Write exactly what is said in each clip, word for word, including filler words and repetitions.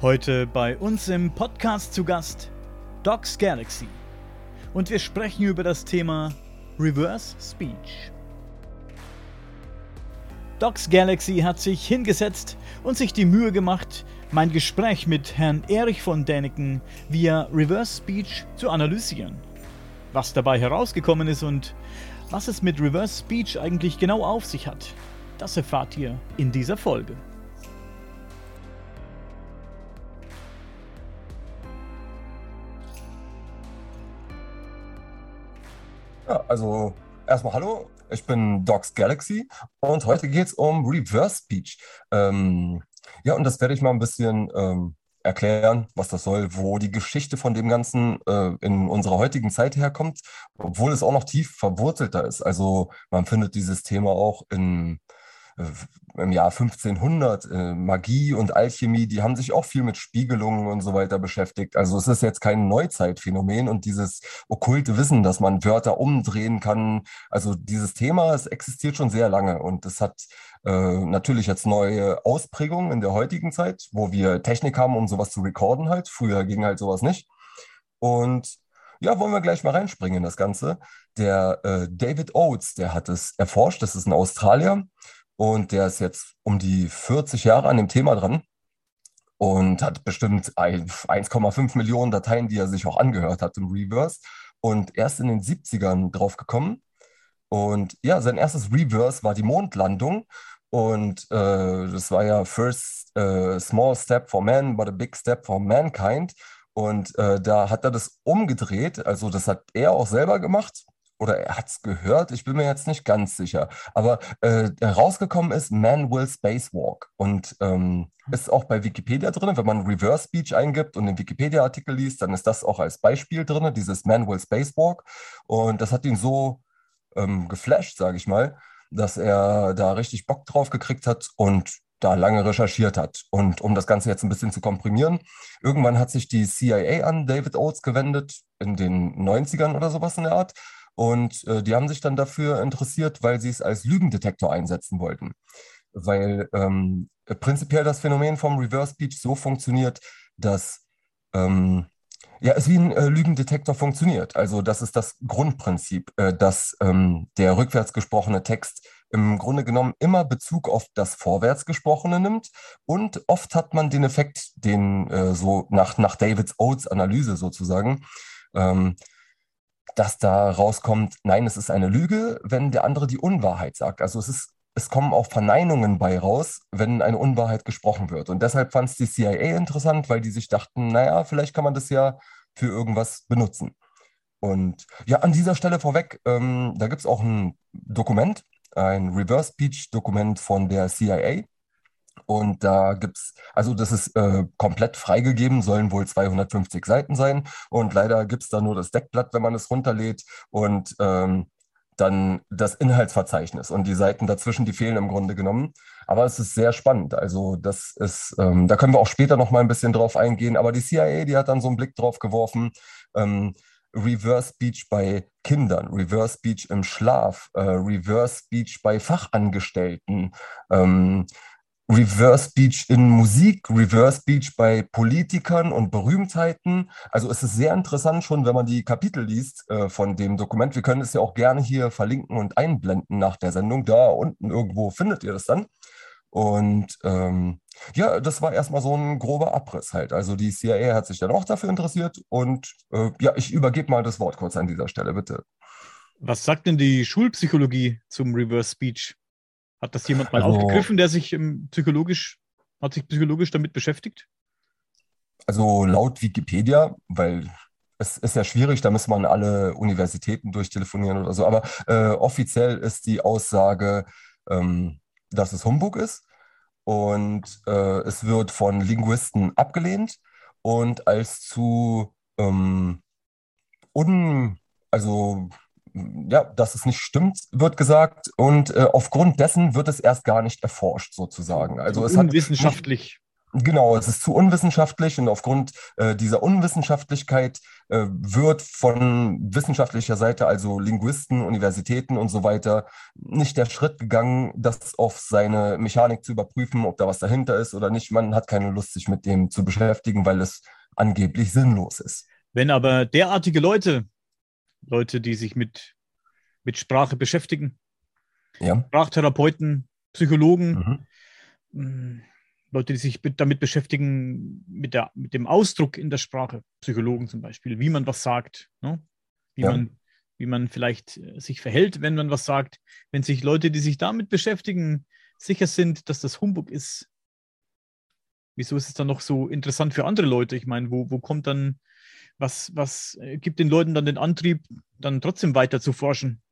Heute bei uns im Podcast zu Gast Docs Galaxy und wir sprechen über das Thema Reverse Speech. Docs Galaxy hat sich hingesetzt und sich die Mühe gemacht, mein Gespräch mit Herrn Erich von Däniken via Reverse Speech zu analysieren. Was dabei herausgekommen ist und was es mit Reverse Speech eigentlich genau auf sich hat, das erfahrt ihr in dieser Folge. Ja, also erstmal hallo, ich bin Docs Galaxy und heute geht es um Reverse Speech. Ähm, ja, und das werde ich mal ein bisschen ähm, erklären, was das soll, wo die Geschichte von dem Ganzen äh, in unserer heutigen Zeit herkommt, obwohl es auch noch tief verwurzelter ist. Also man findet dieses Thema auch in äh, im Jahr fünfzehnhundert, äh, Magie und Alchemie, die haben sich auch viel mit Spiegelungen und so weiter beschäftigt. Also es ist jetzt kein Neuzeitphänomen und dieses okkulte Wissen, dass man Wörter umdrehen kann. Also dieses Thema, es existiert schon sehr lange und es hat äh, natürlich jetzt neue Ausprägungen in der heutigen Zeit, wo wir Technik haben, um sowas zu recorden halt. Früher ging halt sowas nicht. Und ja, wollen wir gleich mal reinspringen in das Ganze. Der äh, David Oates, der hat es erforscht, das ist ein Australier. Und der ist jetzt um die vierzig Jahre an dem Thema dran und hat bestimmt eins Komma fünf Millionen Dateien, die er sich auch angehört hat im Reverse. Und erst in den siebzigern drauf gekommen. Und ja, sein erstes Reverse war die Mondlandung. Und äh, das war ja First äh, Small Step for Man, but a Big Step for Mankind. Und äh, da hat er das umgedreht. Also das hat er auch selber gemacht. Oder er hat es gehört, ich bin mir jetzt nicht ganz sicher. Aber äh, rausgekommen ist Man Will Spacewalk und ähm, ist auch bei Wikipedia drin. Wenn man Reverse Speech eingibt und den Wikipedia-Artikel liest, dann ist das auch als Beispiel drin, dieses Man Will Spacewalk. Und das hat ihn so ähm, geflasht, sage ich mal, dass er da richtig Bock drauf gekriegt hat und da lange recherchiert hat. Und um das Ganze jetzt ein bisschen zu komprimieren, irgendwann hat sich die C I A an David Oates gewendet, in den neunzigern oder sowas in der Art. Und äh, die haben sich dann dafür interessiert, weil sie es als Lügendetektor einsetzen wollten. Weil ähm, prinzipiell das Phänomen vom Reverse Speech so funktioniert, dass ähm, ja, es wie ein äh, Lügendetektor funktioniert. Also das ist das Grundprinzip, äh, dass ähm, der rückwärts gesprochene Text im Grunde genommen immer Bezug auf das vorwärts gesprochene nimmt. Und oft hat man den Effekt, den äh, so nach, nach David Oates Analyse sozusagen, ähm, dass da rauskommt, nein, es ist eine Lüge, wenn der andere die Unwahrheit sagt. Also es ist, es kommen auch Verneinungen bei raus, wenn eine Unwahrheit gesprochen wird. Und deshalb fand es die C I A interessant, weil die sich dachten, naja, vielleicht kann man das ja für irgendwas benutzen. Und ja, an dieser Stelle vorweg, ähm, da gibt es auch ein Dokument, ein Reverse Speech Dokument von der C I A. Und da gibt's, also das ist äh, komplett freigegeben, sollen wohl zweihundertfünfzig Seiten sein. Und leider gibt es da nur das Deckblatt, wenn man es runterlädt und ähm, dann das Inhaltsverzeichnis. Und die Seiten dazwischen, die fehlen im Grunde genommen. Aber es ist sehr spannend. Also das ist, ähm, da können wir auch später noch mal ein bisschen drauf eingehen. Aber die C I A, die hat dann so einen Blick drauf geworfen. Ähm, Reverse Speech bei Kindern, Reverse Speech im Schlaf, äh, Reverse Speech bei Fachangestellten, ähm, Reverse Speech in Musik, Reverse Speech bei Politikern und Berühmtheiten. Also es ist sehr interessant schon, wenn man die Kapitel liest äh, von dem Dokument. Wir können es ja auch gerne hier verlinken und einblenden nach der Sendung. Da unten irgendwo findet ihr das dann. Und ähm, ja, das war erstmal so ein grober Abriss halt. Also die C I A hat sich dann auch dafür interessiert. Und äh, ja, ich übergebe mal das Wort kurz an dieser Stelle, bitte. Was sagt denn die Schulpsychologie zum Reverse Speech? Hat das jemand mal Also, aufgegriffen, der sich ähm, psychologisch, hat sich psychologisch damit beschäftigt? Also laut Wikipedia, weil es ist ja schwierig, da muss man alle Universitäten durchtelefonieren oder so, aber äh, offiziell ist die Aussage, ähm, dass es Humbug ist und äh, es wird von Linguisten abgelehnt und als zu ähm, un, also ja, dass es nicht stimmt, wird gesagt und äh, aufgrund dessen wird es erst gar nicht erforscht sozusagen. So Also es hat nicht unwissenschaftlich. Genau, es ist zu unwissenschaftlich und aufgrund äh, dieser Unwissenschaftlichkeit äh, wird von wissenschaftlicher Seite, also Linguisten, Universitäten und so weiter, nicht der Schritt gegangen, das auf seine Mechanik zu überprüfen, ob da was dahinter ist oder nicht. Man hat keine Lust, sich mit dem zu beschäftigen, weil es angeblich sinnlos ist. Wenn aber derartige Leute, Leute, die sich mit, mit Sprache beschäftigen, Ja. Sprachtherapeuten, Psychologen, Mhm. mh, Leute, die sich mit, damit beschäftigen, mit, der, mit dem Ausdruck in der Sprache, Psychologen zum Beispiel, wie man was sagt, ne? Wie Ja. man, wie man vielleicht äh, sich verhält, wenn man was sagt. Wenn sich Leute, die sich damit beschäftigen, sicher sind, dass das Humbug ist, wieso ist es dann noch so interessant für andere Leute? Ich meine, wo, wo kommt dann, was, was äh, gibt den Leuten dann den Antrieb, dann trotzdem weiter zu forschen?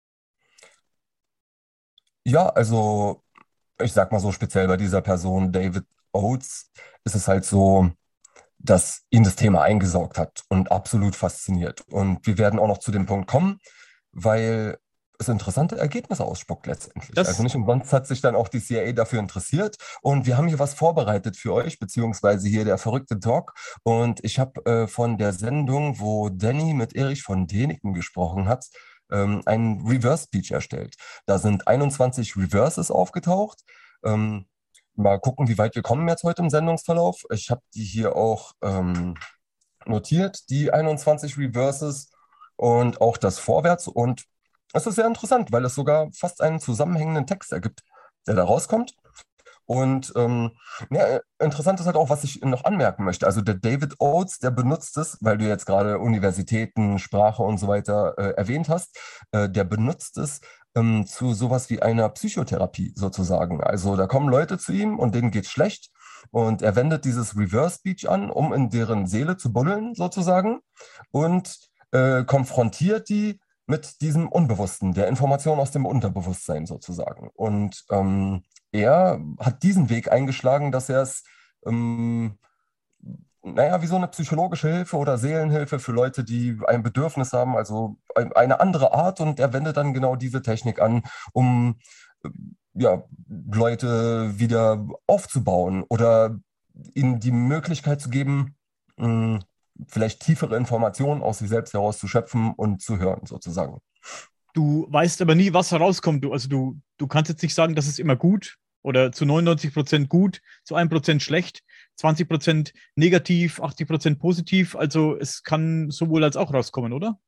Ja, also ich sag mal so speziell bei dieser Person, David Oates, ist es halt so, dass ihn das Thema eingesaugt hat und absolut fasziniert. Und wir werden auch noch zu dem Punkt kommen, weil es interessante Ergebnisse ausspuckt letztendlich. Also Das, nicht umsonst hat sich dann auch die C I A dafür interessiert. Und wir haben hier was vorbereitet für euch, beziehungsweise hier der verrückte Talk. Und ich habe äh, von der Sendung, wo Danny mit Erich von Däniken gesprochen hat, ähm, einen Reverse Speech erstellt. Da sind einundzwanzig Reverses aufgetaucht. Ähm, Mal gucken, wie weit wir kommen jetzt heute im Sendungsverlauf. Ich habe die hier auch ähm, notiert, die einundzwanzig Reverses und auch das Vorwärts. Und es ist sehr interessant, weil es sogar fast einen zusammenhängenden Text ergibt, der da rauskommt. Und ähm, ja, interessant ist halt auch, was ich noch anmerken möchte. Also der David Oates, der benutzt es, weil du jetzt gerade Universitäten, Sprache und so weiter äh, erwähnt hast, äh, der benutzt es ähm, zu sowas wie einer Psychotherapie sozusagen. Also da kommen Leute zu ihm und denen geht's schlecht und er wendet dieses Reverse Speech an, um in deren Seele zu buddeln sozusagen und äh, konfrontiert die mit diesem Unbewussten, der Information aus dem Unterbewusstsein sozusagen. Und ähm, er hat diesen Weg eingeschlagen, dass er es, ähm, naja, wie so eine psychologische Hilfe oder Seelenhilfe für Leute, die ein Bedürfnis haben, also ein, eine andere Art. Und er wendet dann genau diese Technik an, um äh, ja, Leute wieder aufzubauen oder ihnen die Möglichkeit zu geben, mh, vielleicht tiefere Informationen aus sich selbst heraus zu schöpfen und zu hören, sozusagen. du weißt aber nie, was herauskommt. Du, also du, du kannst jetzt nicht sagen, das ist immer gut oder zu neunundneunzig Prozent gut, zu ein Prozent schlecht, zwanzig Prozent negativ, achtzig Prozent positiv. Also es kann sowohl als auch rauskommen, oder?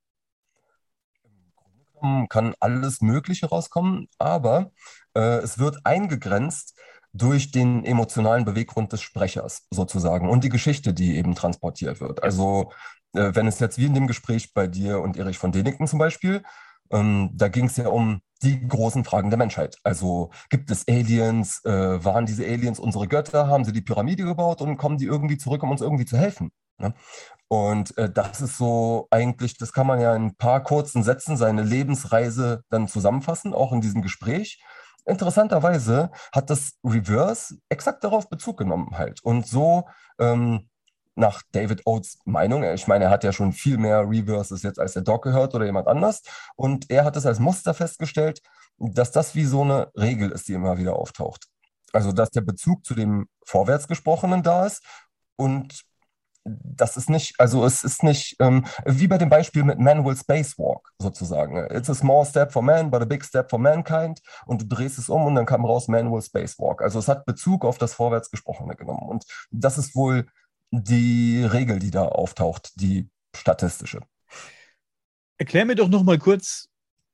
Kann alles Mögliche rauskommen, aber äh, es wird eingegrenzt durch den emotionalen Beweggrund des Sprechers sozusagen und die Geschichte, die eben transportiert wird. Ja. Also äh, wenn es jetzt wie in dem Gespräch bei dir und Erich von Däniken zum Beispiel, ähm, da ging es ja um die großen Fragen der Menschheit. Also gibt es Aliens? Äh, waren diese Aliens unsere Götter? Haben sie die Pyramide gebaut und kommen die irgendwie zurück, um uns irgendwie zu helfen? Ne? Und äh, das ist so eigentlich, das kann man ja in ein paar kurzen Sätzen seine Lebensreise dann zusammenfassen, auch in diesem Gespräch. Interessanterweise hat das Reverse exakt darauf Bezug genommen halt. Und so ähm, nach David Oates Meinung, ich meine, er hat ja schon viel mehr Reverses jetzt als der Doc gehört oder jemand anders. Und er hat es als Muster festgestellt, dass das wie so eine Regel ist, die immer wieder auftaucht. Also, dass der Bezug zu dem Vorwärtsgesprochenen da ist und das ist nicht, also es ist nicht, ähm, wie bei dem Beispiel mit Man will Spacewalk sozusagen. It's a small step for man, but a big step for mankind. Und du drehst es um und dann kam raus Man will Spacewalk. Also es hat Bezug auf das Vorwärtsgesprochene genommen. Und das ist wohl die Regel, die da auftaucht, die statistische. Erklär mir doch noch mal kurz,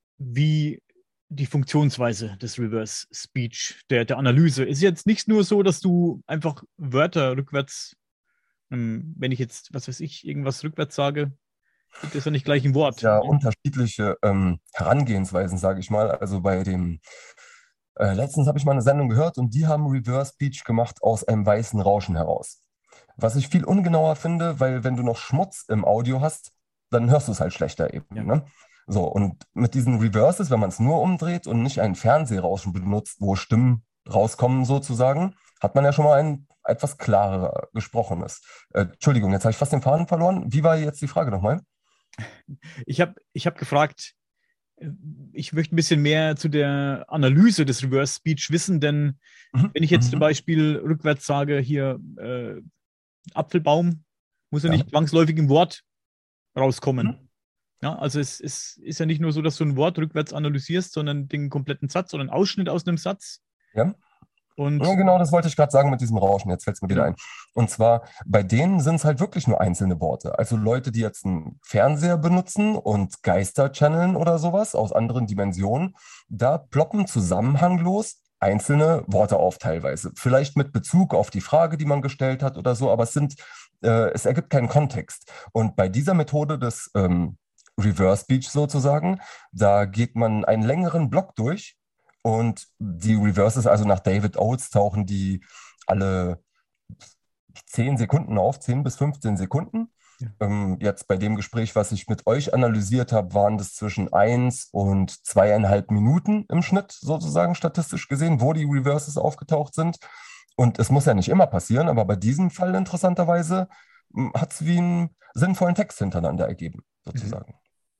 wie die Funktionsweise des Reverse Speech, der, der Analyse. Ist jetzt nicht nur so, dass du einfach Wörter rückwärts, ähm, wenn ich jetzt, was weiß ich, irgendwas rückwärts sage, gibt es ja nicht gleich ein Es Wort. ja Ne? unterschiedliche ähm, Herangehensweisen, sage ich mal. Also bei dem, äh, letztens habe ich mal eine Sendung gehört und die haben Reverse Speech gemacht aus einem weißen Rauschen heraus. Was ich viel ungenauer finde, weil wenn du noch Schmutz im Audio hast, dann hörst du es halt schlechter eben. Ja. Ne? So, und mit diesen Reverses, wenn man es nur umdreht und nicht ein Fernsehrauschen benutzt, wo Stimmen rauskommen sozusagen, hat man ja schon mal ein etwas klarer gesprochenes. Äh, Entschuldigung, jetzt habe ich fast den Faden verloren. Wie war jetzt die Frage nochmal? Ich habe ich hab gefragt, Ich möchte ein bisschen mehr zu der Analyse des Reverse Speech wissen, denn Mhm. wenn ich jetzt zum Mhm. Beispiel rückwärts sage, hier äh, Apfelbaum, muss ja Ja. nicht zwangsläufig im Wort rauskommen. Mhm. Ja, also es, es ist ja nicht nur so, dass du ein Wort rückwärts analysierst, sondern den kompletten Satz oder einen Ausschnitt aus einem Satz. Ja. Ja, Und genau, das wollte ich gerade sagen mit diesem Rauschen. Jetzt fällt es mir wieder genau. ein. Und zwar, bei denen sind es halt wirklich nur einzelne Worte. Also Leute, die jetzt einen Fernseher benutzen und Geister channeln oder sowas aus anderen Dimensionen, da ploppen zusammenhanglos einzelne Worte auf teilweise. Vielleicht mit Bezug auf die Frage, die man gestellt hat oder so, aber es sind, äh, es ergibt keinen Kontext. Und bei dieser Methode des ähm, Reverse Speech sozusagen, da geht man einen längeren Block durch. Und die Reverses, also nach David Oates, tauchen die alle zehn Sekunden auf, zehn bis fünfzehn Sekunden. Ja. Ähm, jetzt bei dem Gespräch, was ich mit euch analysiert habe, waren das zwischen eins und zweieinhalb Minuten im Schnitt, sozusagen statistisch gesehen, wo die Reverses aufgetaucht sind. Und es muss ja nicht immer passieren, aber bei diesem Fall interessanterweise hat es wie einen sinnvollen Text hintereinander ergeben, Mhm. sozusagen.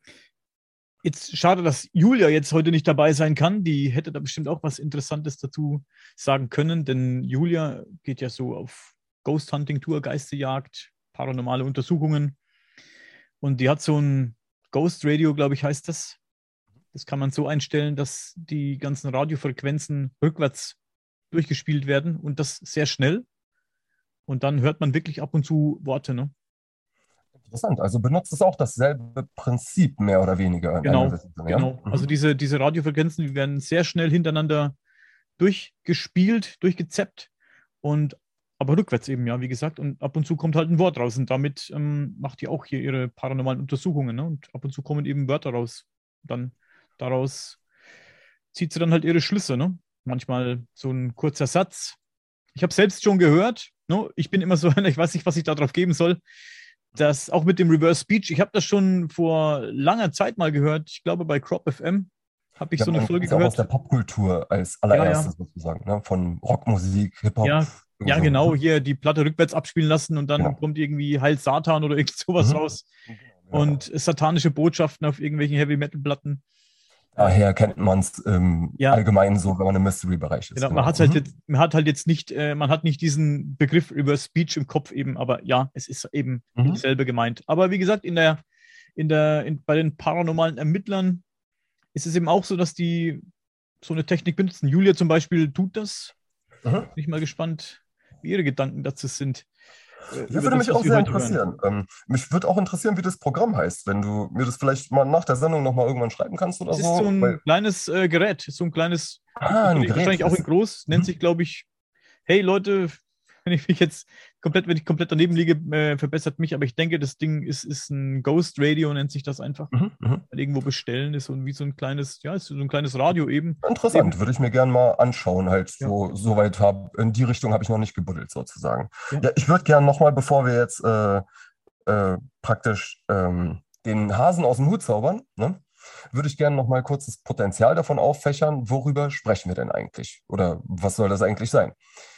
Jetzt schade, dass Julia jetzt heute nicht dabei sein kann. Die hätte da bestimmt auch was Interessantes dazu sagen können, denn Julia geht ja so auf Ghost Hunting Tour, Geisterjagd, paranormale Untersuchungen. Und die hat so ein Ghost Radio, glaube ich, heißt das. Das kann man so einstellen, dass die ganzen Radiofrequenzen rückwärts durchgespielt werden und das sehr schnell. Und dann hört man wirklich ab und zu Worte, ne? Interessant, also benutzt es auch dasselbe Prinzip mehr oder weniger in einem Genau, gewissen Sinne, ja? genau. Also Mhm. diese, diese Radiofrequenzen, die werden sehr schnell hintereinander durchgespielt, durchgezappt und aber rückwärts eben, ja, wie gesagt. Und ab und zu kommt halt ein Wort raus. Und damit ähm, macht die auch hier ihre paranormalen Untersuchungen, ne? Und ab und zu kommen eben Wörter raus. Dann daraus zieht sie dann halt ihre Schlüsse, ne? Manchmal so ein kurzer Satz. Ich habe selbst schon gehört, ne? Ich bin immer so einer, ich weiß nicht, was ich darauf geben soll. Das auch mit dem Reverse Speech, ich habe das schon vor langer Zeit mal gehört. Ich glaube, bei Crop F M habe ich Ja, so eine man kennt Folge es auch aus der gehört. Popkultur als Ja, ja, allererstes sozusagen, ne? Von Rockmusik, Hip-Hop, ja, irgendwie ja, so. genau. Mhm. Hier die Platte rückwärts abspielen lassen und dann Genau. kommt irgendwie Heil Satan oder irgend sowas Mhm. raus. Genau, ja. Und satanische Botschaften auf irgendwelchen Heavy-Metal-Platten. Äh, Daher kennt man es ähm, ja, allgemein so, wenn man im Mystery-Bereich ist, genau. Man genau. hat halt Mhm. jetzt, man hat halt jetzt nicht, äh, man hat nicht diesen Begriff Reverse Speech im Kopf eben, aber ja, es ist eben Mhm. dasselbe gemeint. Aber wie gesagt, in der, in der, in, bei den paranormalen Ermittlern ist es eben auch so, dass die so eine Technik benutzen. Julia zum Beispiel tut das. Mhm. Bin ich mal gespannt, wie ihre Gedanken dazu sind, äh, Ja, über würde das, mich was auch wir sehr heute hören. interessieren. Ähm, mich würde auch interessieren, wie das Programm heißt, wenn du mir das vielleicht mal nach der Sendung nochmal irgendwann schreiben kannst oder Es ist so so. ein Weil, kleines äh, Gerät, so ein kleines, gibt es ah, ein wahrscheinlich, Gerät wahrscheinlich auch in ist. groß, nennt Mhm. sich, glaube ich, hey Leute, wenn ich mich jetzt komplett, wenn ich komplett daneben liege, äh, verbessert mich, aber ich denke, das Ding ist, ist ein Ghost Radio, nennt sich das einfach. Mhm. Mhm. Irgendwo bestellen ist und wie so ein kleines, ja, ist so ein kleines Radio eben. Ist Interessant, eben, würde ich mir gern mal anschauen. Halt ja, so, so weit hab, in die Richtung habe ich noch nicht gebuddelt, sozusagen. ja. Ja, ich würde gern nochmal, bevor wir jetzt äh, äh, praktisch ähm, den Hasen aus dem Hut zaubern, ne, würde ich gerne nochmal kurz das Potenzial davon auffächern, worüber sprechen wir denn eigentlich? Oder was soll das eigentlich sein?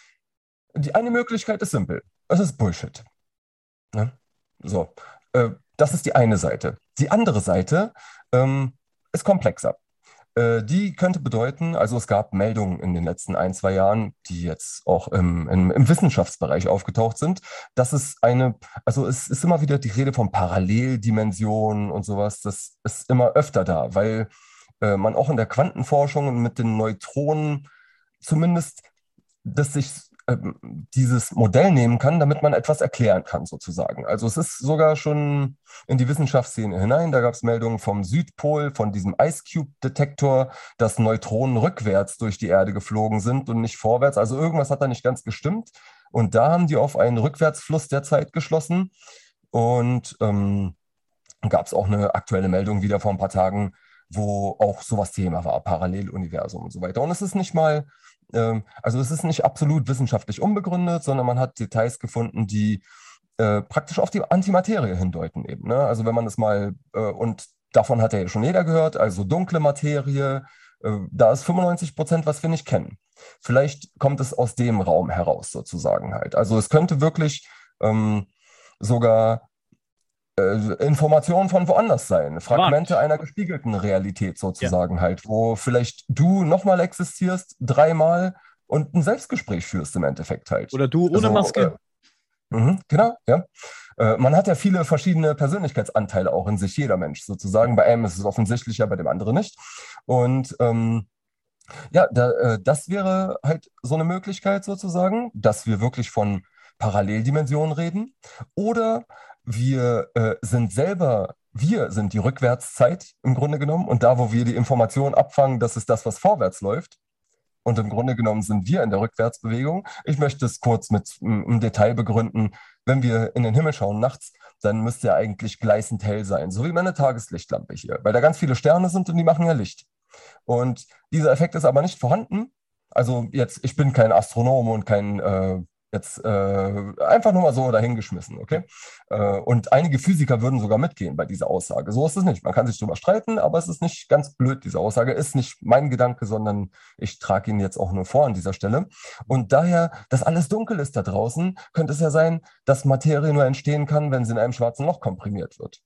Die eine Möglichkeit ist simpel. Es ist Bullshit. Ne? So, äh, das ist die eine Seite. Die andere Seite ähm, ist komplexer. Äh, die könnte bedeuten, also es gab Meldungen in den letzten ein, zwei Jahren, die jetzt auch im, im, im Wissenschaftsbereich aufgetaucht sind, dass es eine, also es ist immer wieder die Rede von Paralleldimensionen und sowas, das ist immer öfter da, weil äh, man auch in der Quantenforschung mit den Neutronen zumindest dass sich ähm, dieses Modell nehmen kann, damit man etwas erklären kann, sozusagen. Also es ist sogar schon in die Wissenschaftsszene hinein. Da gab es Meldungen vom Südpol, von diesem Ice Cube-Detektor, dass Neutronen rückwärts durch die Erde geflogen sind und nicht vorwärts. Also irgendwas hat da nicht ganz gestimmt. Und da haben die auf einen Rückwärtsfluss der Zeit geschlossen. Und ähm, gab es auch eine aktuelle Meldung wieder vor ein paar Tagen, wo auch sowas Thema war, Paralleluniversum und so weiter. Und es ist nicht mal, ähm, also es ist nicht absolut wissenschaftlich unbegründet, sondern man hat Details gefunden, die äh, praktisch auf die Antimaterie hindeuten eben. Ne? Also wenn man es mal, äh, und davon hat ja schon jeder gehört, also dunkle Materie, äh, da ist fünfundneunzig Prozent, was wir nicht kennen. Vielleicht kommt es aus dem Raum heraus sozusagen halt. Also es könnte wirklich ähm, sogar äh, Informationen von woanders sein, Fragmente Wagt. einer gespiegelten Realität Ja. sozusagen halt, wo vielleicht du nochmal existierst, dreimal und ein Selbstgespräch führst im Endeffekt halt. Oder du ohne Also, äh, Maske. mhm, genau, ja. Äh, man hat ja viele verschiedene Persönlichkeitsanteile auch in sich, jeder Mensch sozusagen. Bei einem ist es offensichtlicher, bei dem anderen nicht. Und ähm, ja, da, äh, das wäre halt so eine Möglichkeit sozusagen, dass wir wirklich von Paralleldimensionen reden. Oder wir äh, sind selber, wir sind die Rückwärtszeit im Grunde genommen. Und da, wo wir die Informationen abfangen, das ist das, was vorwärts läuft. Und im Grunde genommen sind wir in der Rückwärtsbewegung. Ich möchte es kurz mit m, im Detail begründen. Wenn wir in den Himmel schauen nachts, dann müsste er eigentlich gleißend hell sein, so wie meine Tageslichtlampe hier, weil da ganz viele Sterne sind und die machen ja Licht. Und dieser Effekt ist aber nicht vorhanden. Also jetzt, ich bin kein Astronom und kein, äh, jetzt äh, einfach nur mal so dahingeschmissen, okay? Äh, und einige Physiker würden sogar mitgehen bei dieser Aussage. So ist es nicht. Man kann sich drüber streiten, aber es ist nicht ganz blöd, diese Aussage. Ist nicht mein Gedanke, sondern ich trage ihn jetzt auch nur vor an dieser Stelle. Und daher, dass alles dunkel ist da draußen, könnte es ja sein, dass Materie nur entstehen kann, wenn sie in einem schwarzen Loch komprimiert wird.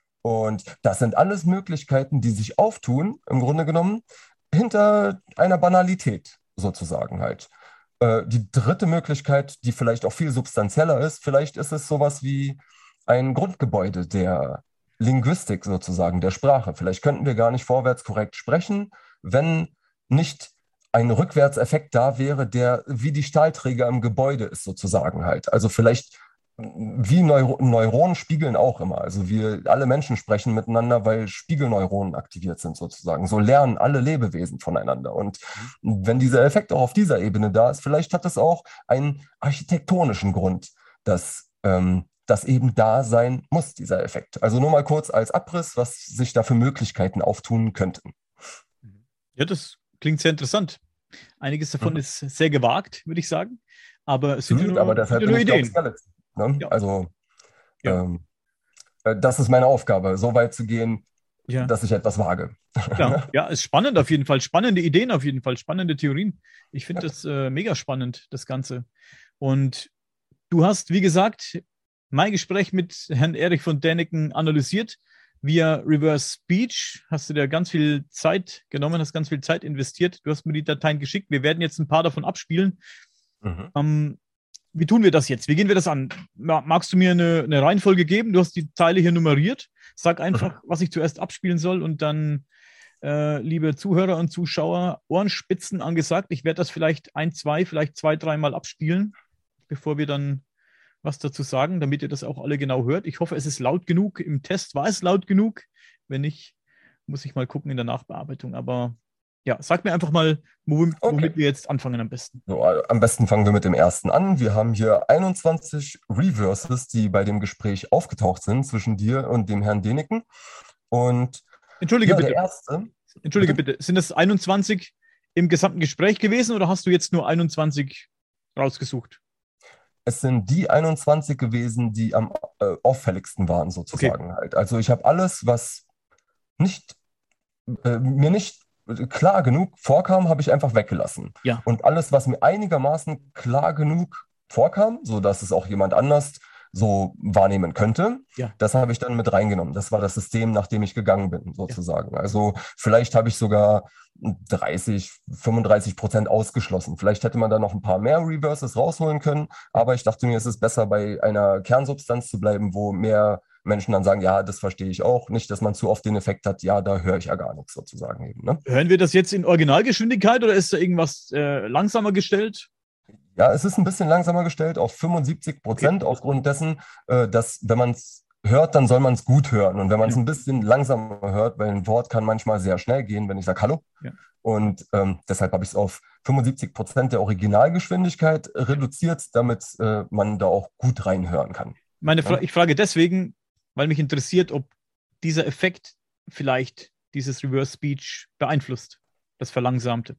Und das sind alles Möglichkeiten, die sich auftun, im Grunde genommen, hinter einer Banalität sozusagen halt. Äh, die dritte Möglichkeit, die vielleicht auch viel substanzieller ist, vielleicht ist es sowas wie ein Grundgebäude der Linguistik sozusagen, der Sprache. Vielleicht könnten wir gar nicht vorwärts korrekt sprechen, wenn nicht ein Rückwärtseffekt da wäre, der wie die Stahlträger im Gebäude ist sozusagen halt. Also vielleicht wie Neuro Neuronen spiegeln auch immer. Also wir alle Menschen sprechen miteinander, weil Spiegelneuronen aktiviert sind sozusagen. So lernen alle Lebewesen voneinander. Und wenn dieser Effekt auch auf dieser Ebene da ist, vielleicht hat es auch einen architektonischen Grund, dass ähm, das eben da sein muss, dieser Effekt. Also nur mal kurz als Abriss, was sich da für Möglichkeiten auftun könnten. Ja, das klingt sehr interessant. Einiges davon Mhm. ist sehr gewagt, würde ich sagen. Aber es sind ja Gut, nur, aber sind deshalb ja bin nur ich Doc Ideen. Skeleton. Ne? Ja, Also ja, ähm, äh, das ist meine Aufgabe, so weit zu gehen, ja. dass ich etwas wage. Ja, ja, ist spannend auf jeden Fall. Spannende Ideen auf jeden Fall, spannende Theorien. Ich finde Ja. das äh, mega spannend, das Ganze. Und du hast, wie gesagt, mein Gespräch mit Herrn Erich von Däniken analysiert via Reverse Speech. Hast du dir ganz viel Zeit genommen, hast ganz viel Zeit investiert. Du hast mir die Dateien geschickt. Wir werden jetzt ein paar davon abspielen. Mhm. Ähm, wie tun wir das jetzt? Wie gehen wir das an? Ma- Magst du mir eine, eine Reihenfolge geben? Du hast die Teile hier nummeriert. Sag einfach, was ich zuerst abspielen soll und dann, äh, liebe Zuhörer und Zuschauer, Ohrenspitzen angesagt. Ich werde das vielleicht ein, zwei, vielleicht zwei, dreimal abspielen, bevor wir dann was dazu sagen, damit ihr das auch alle genau hört. Ich hoffe, es ist laut genug. Im Test war es laut genug. Wenn nicht, muss ich mal gucken in der Nachbearbeitung. Aber ja, sag mir einfach mal, womit, Okay. womit wir jetzt anfangen am besten. So, äh, am besten fangen wir mit dem ersten an. Wir haben hier einundzwanzig Reverses, die bei dem Gespräch aufgetaucht sind zwischen dir und dem Herrn Däniken. Und Entschuldige ja, bitte. der erste. Entschuldige Bitte? bitte. Sind das einundzwanzig im gesamten Gespräch gewesen oder hast du jetzt nur einundzwanzig rausgesucht? Es sind die einundzwanzig gewesen, die am äh, auffälligsten waren, sozusagen halt. Also ich habe alles, was nicht, äh, mir nicht klar genug vorkam, habe ich einfach weggelassen. Ja. Und alles, was mir einigermaßen klar genug vorkam, sodass es auch jemand anders so wahrnehmen könnte, Ja. das habe ich dann mit reingenommen. Das war das System, nach dem ich gegangen bin, sozusagen. Also vielleicht habe ich sogar dreißig, fünfunddreißig Prozent ausgeschlossen. Vielleicht hätte man da noch ein paar mehr Reverses rausholen können, aber ich dachte mir, es ist besser, bei einer Kernsubstanz zu bleiben, wo mehr Menschen dann sagen, ja, das verstehe ich auch. Nicht, dass man zu oft den Effekt hat, ja, da höre ich ja gar nichts sozusagen eben. Ne? Hören wir das jetzt in Originalgeschwindigkeit oder ist da irgendwas äh, langsamer gestellt? Ja, es ist ein bisschen langsamer gestellt auf fünfundsiebzig Prozent, Okay. aufgrund dessen, äh, dass wenn man es hört, dann soll man es gut hören. Und wenn man es Ja. ein bisschen langsamer hört, weil ein Wort kann manchmal sehr schnell gehen, wenn ich sage Hallo. Ja. Und ähm, deshalb habe ich es auf fünfundsiebzig Prozent der Originalgeschwindigkeit reduziert, damit äh, man da auch gut reinhören kann. Meine Fra Ja. Ich frage deswegen, weil mich interessiert, ob dieser Effekt vielleicht dieses Reverse Speech beeinflusst, das Verlangsamte.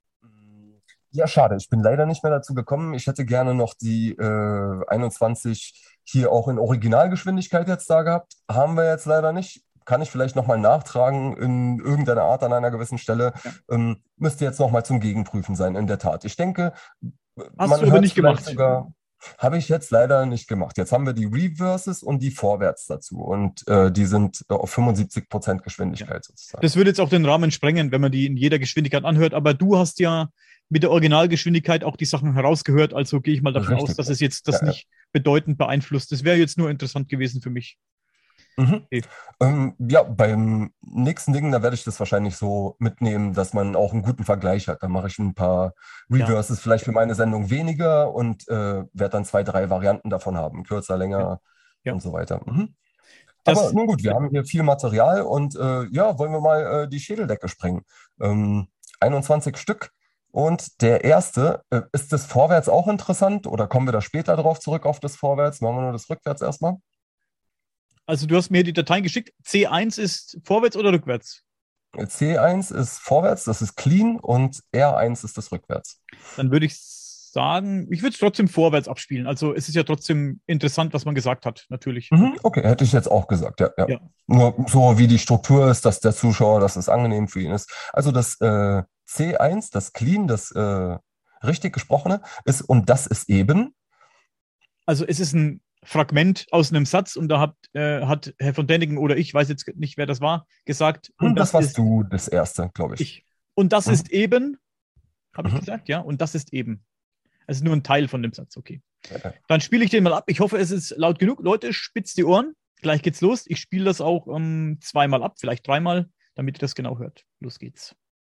Ja, schade. Ich bin leider nicht mehr dazu gekommen. Ich hätte gerne noch die äh, einundzwanzig hier auch in Originalgeschwindigkeit jetzt da gehabt. Haben wir jetzt leider nicht. Kann ich vielleicht nochmal nachtragen in irgendeiner Art an einer gewissen Stelle. Ja. Ähm, müsste jetzt nochmal zum Gegenprüfen sein, in der Tat. Ich denke, Hast man du aber hört nicht vielleicht gemacht. sogar. Habe ich jetzt leider nicht gemacht. Jetzt haben wir die Reverses und die Vorwärts dazu. Und äh, die sind auf fünfundsiebzig Prozent Geschwindigkeit Ja. sozusagen. Das würde jetzt auch den Rahmen sprengen, wenn man die in jeder Geschwindigkeit anhört. Aber du hast ja mit der Originalgeschwindigkeit auch die Sachen herausgehört. Also gehe ich mal davon Richtig. aus, dass es jetzt das Ja, ja. nicht bedeutend beeinflusst. Das wäre jetzt nur interessant gewesen für mich. Mhm. Okay. Ähm, ja, beim nächsten Ding, da werde ich das wahrscheinlich so mitnehmen, dass man auch einen guten Vergleich hat. Da mache ich ein paar Reverses ja. vielleicht für meine Sendung weniger und äh, werde dann zwei, drei Varianten davon haben. Kürzer, länger Ja. Ja. und so weiter. Mhm. Das, Aber nun gut, wir haben hier viel Material und äh, ja, wollen wir mal äh, die Schädeldecke sprengen. Ähm, einundzwanzig Stück. Und der erste, äh, ist das Vorwärts auch interessant oder kommen wir da später drauf zurück auf das Vorwärts? Machen wir nur das Rückwärts erstmal? Also du hast mir die Dateien geschickt. C eins ist vorwärts oder rückwärts? C eins ist vorwärts, das ist clean und R eins ist das rückwärts. Dann würde ich sagen, ich würde es trotzdem vorwärts abspielen. Also es ist ja trotzdem interessant, was man gesagt hat, natürlich. Mhm, okay, hätte ich jetzt auch gesagt, ja, ja. Ja. Nur so wie die Struktur ist, dass der Zuschauer, dass es angenehm für ihn ist. Also das äh, C eins, das clean, das äh, richtig gesprochene ist und das ist eben. Also es ist ein Fragment aus einem Satz und da hat, äh, hat Herr von Däniken oder ich, weiß jetzt nicht, wer das war, gesagt. Und das, das warst ist du, das erste, glaube ich. ich. Und das mhm. ist eben, habe ich mhm. gesagt, ja, und das ist eben. Es ist nur ein Teil von dem Satz, okay. Ja. Dann spiele ich den mal ab. Ich hoffe, es ist laut genug. Leute, spitzt die Ohren. Gleich geht's los. Ich spiele das auch um, zweimal ab, vielleicht dreimal, damit ihr das genau hört. Los geht's.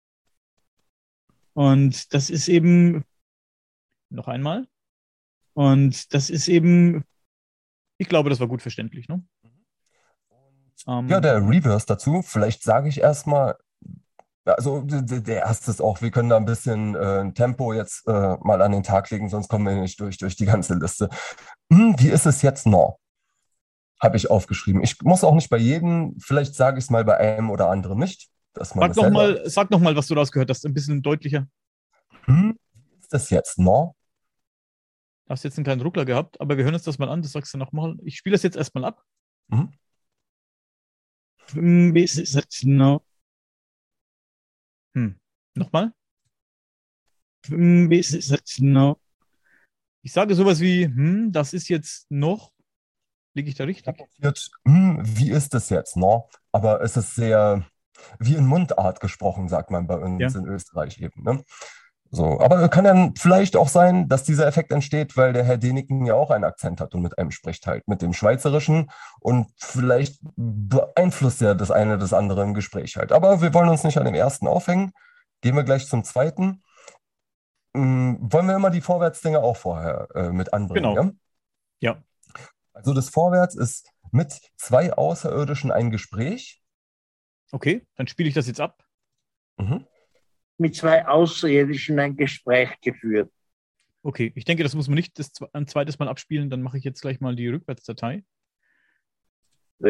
Und das ist eben noch einmal. Und das ist eben, ich glaube, das war gut verständlich, ne? Und, ja, der Reverse dazu, vielleicht sage ich erstmal, also der erste ist auch, wir können da ein bisschen äh, Tempo jetzt äh, mal an den Tag legen, sonst kommen wir nicht durch, durch die ganze Liste. Hm, wie ist es jetzt noch? Habe ich aufgeschrieben. Ich muss auch nicht bei jedem, vielleicht sage ich es mal bei einem oder anderen nicht. Dass man sag, noch mal, sag noch mal, was du rausgehört hast, ein bisschen deutlicher. Hm, wie ist das jetzt noch? Du hast jetzt einen kleinen Ruckler gehabt, aber wir hören uns das mal an, das sagst du nochmal. Ich spiele das jetzt erstmal ab. Mhm. Hm, wie ist es jetzt noch? Hm. Nochmal? Hm, wie ist es jetzt noch? Ich sage sowas wie, hm, das ist jetzt noch. Liege ich da richtig? Notiert, hm, wie ist das jetzt noch? Aber es ist sehr wie in Mundart gesprochen, sagt man bei uns ja. in Österreich eben. Ne? So, aber kann dann vielleicht auch sein, dass dieser Effekt entsteht, weil der Herr Däniken ja auch einen Akzent hat und mit einem spricht halt, mit dem Schweizerischen und vielleicht beeinflusst er das eine das andere im Gespräch halt. Aber wir wollen uns nicht an dem ersten aufhängen. Gehen wir gleich zum zweiten. Hm, wollen wir immer die Vorwärtsdinger auch vorher äh, mit anbringen? Genau. Ja? ja. Also das Vorwärts ist mit zwei Außerirdischen ein Gespräch. Okay, dann spiele ich das jetzt ab. Mhm. Mit zwei Außerirdischen ein Gespräch geführt. Okay, ich denke, das muss man nicht das ein zweites Mal abspielen. Dann mache ich jetzt gleich mal die Rückwärtsdatei. Da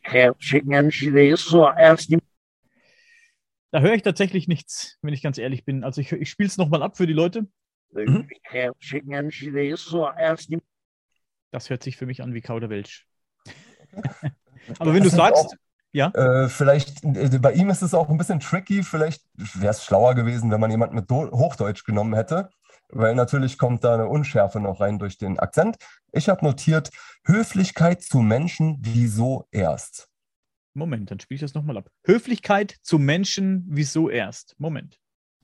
höre ich tatsächlich nichts, wenn ich ganz ehrlich bin. Also ich, ich spiele es nochmal ab für die Leute. Mhm. Das hört sich für mich an wie Kauderwelsch. Okay. Aber wenn das du sagst... Auch, ja? Äh, vielleicht, äh, bei ihm ist es auch ein bisschen tricky. Vielleicht wäre es schlauer gewesen, wenn man jemanden mit Do- Hochdeutsch genommen hätte. Weil natürlich kommt da eine Unschärfe noch rein durch den Akzent. Ich habe notiert, Höflichkeit zu Menschen, wieso erst? Moment, dann spiele ich das nochmal ab. Höflichkeit zu Menschen, wieso erst? Moment.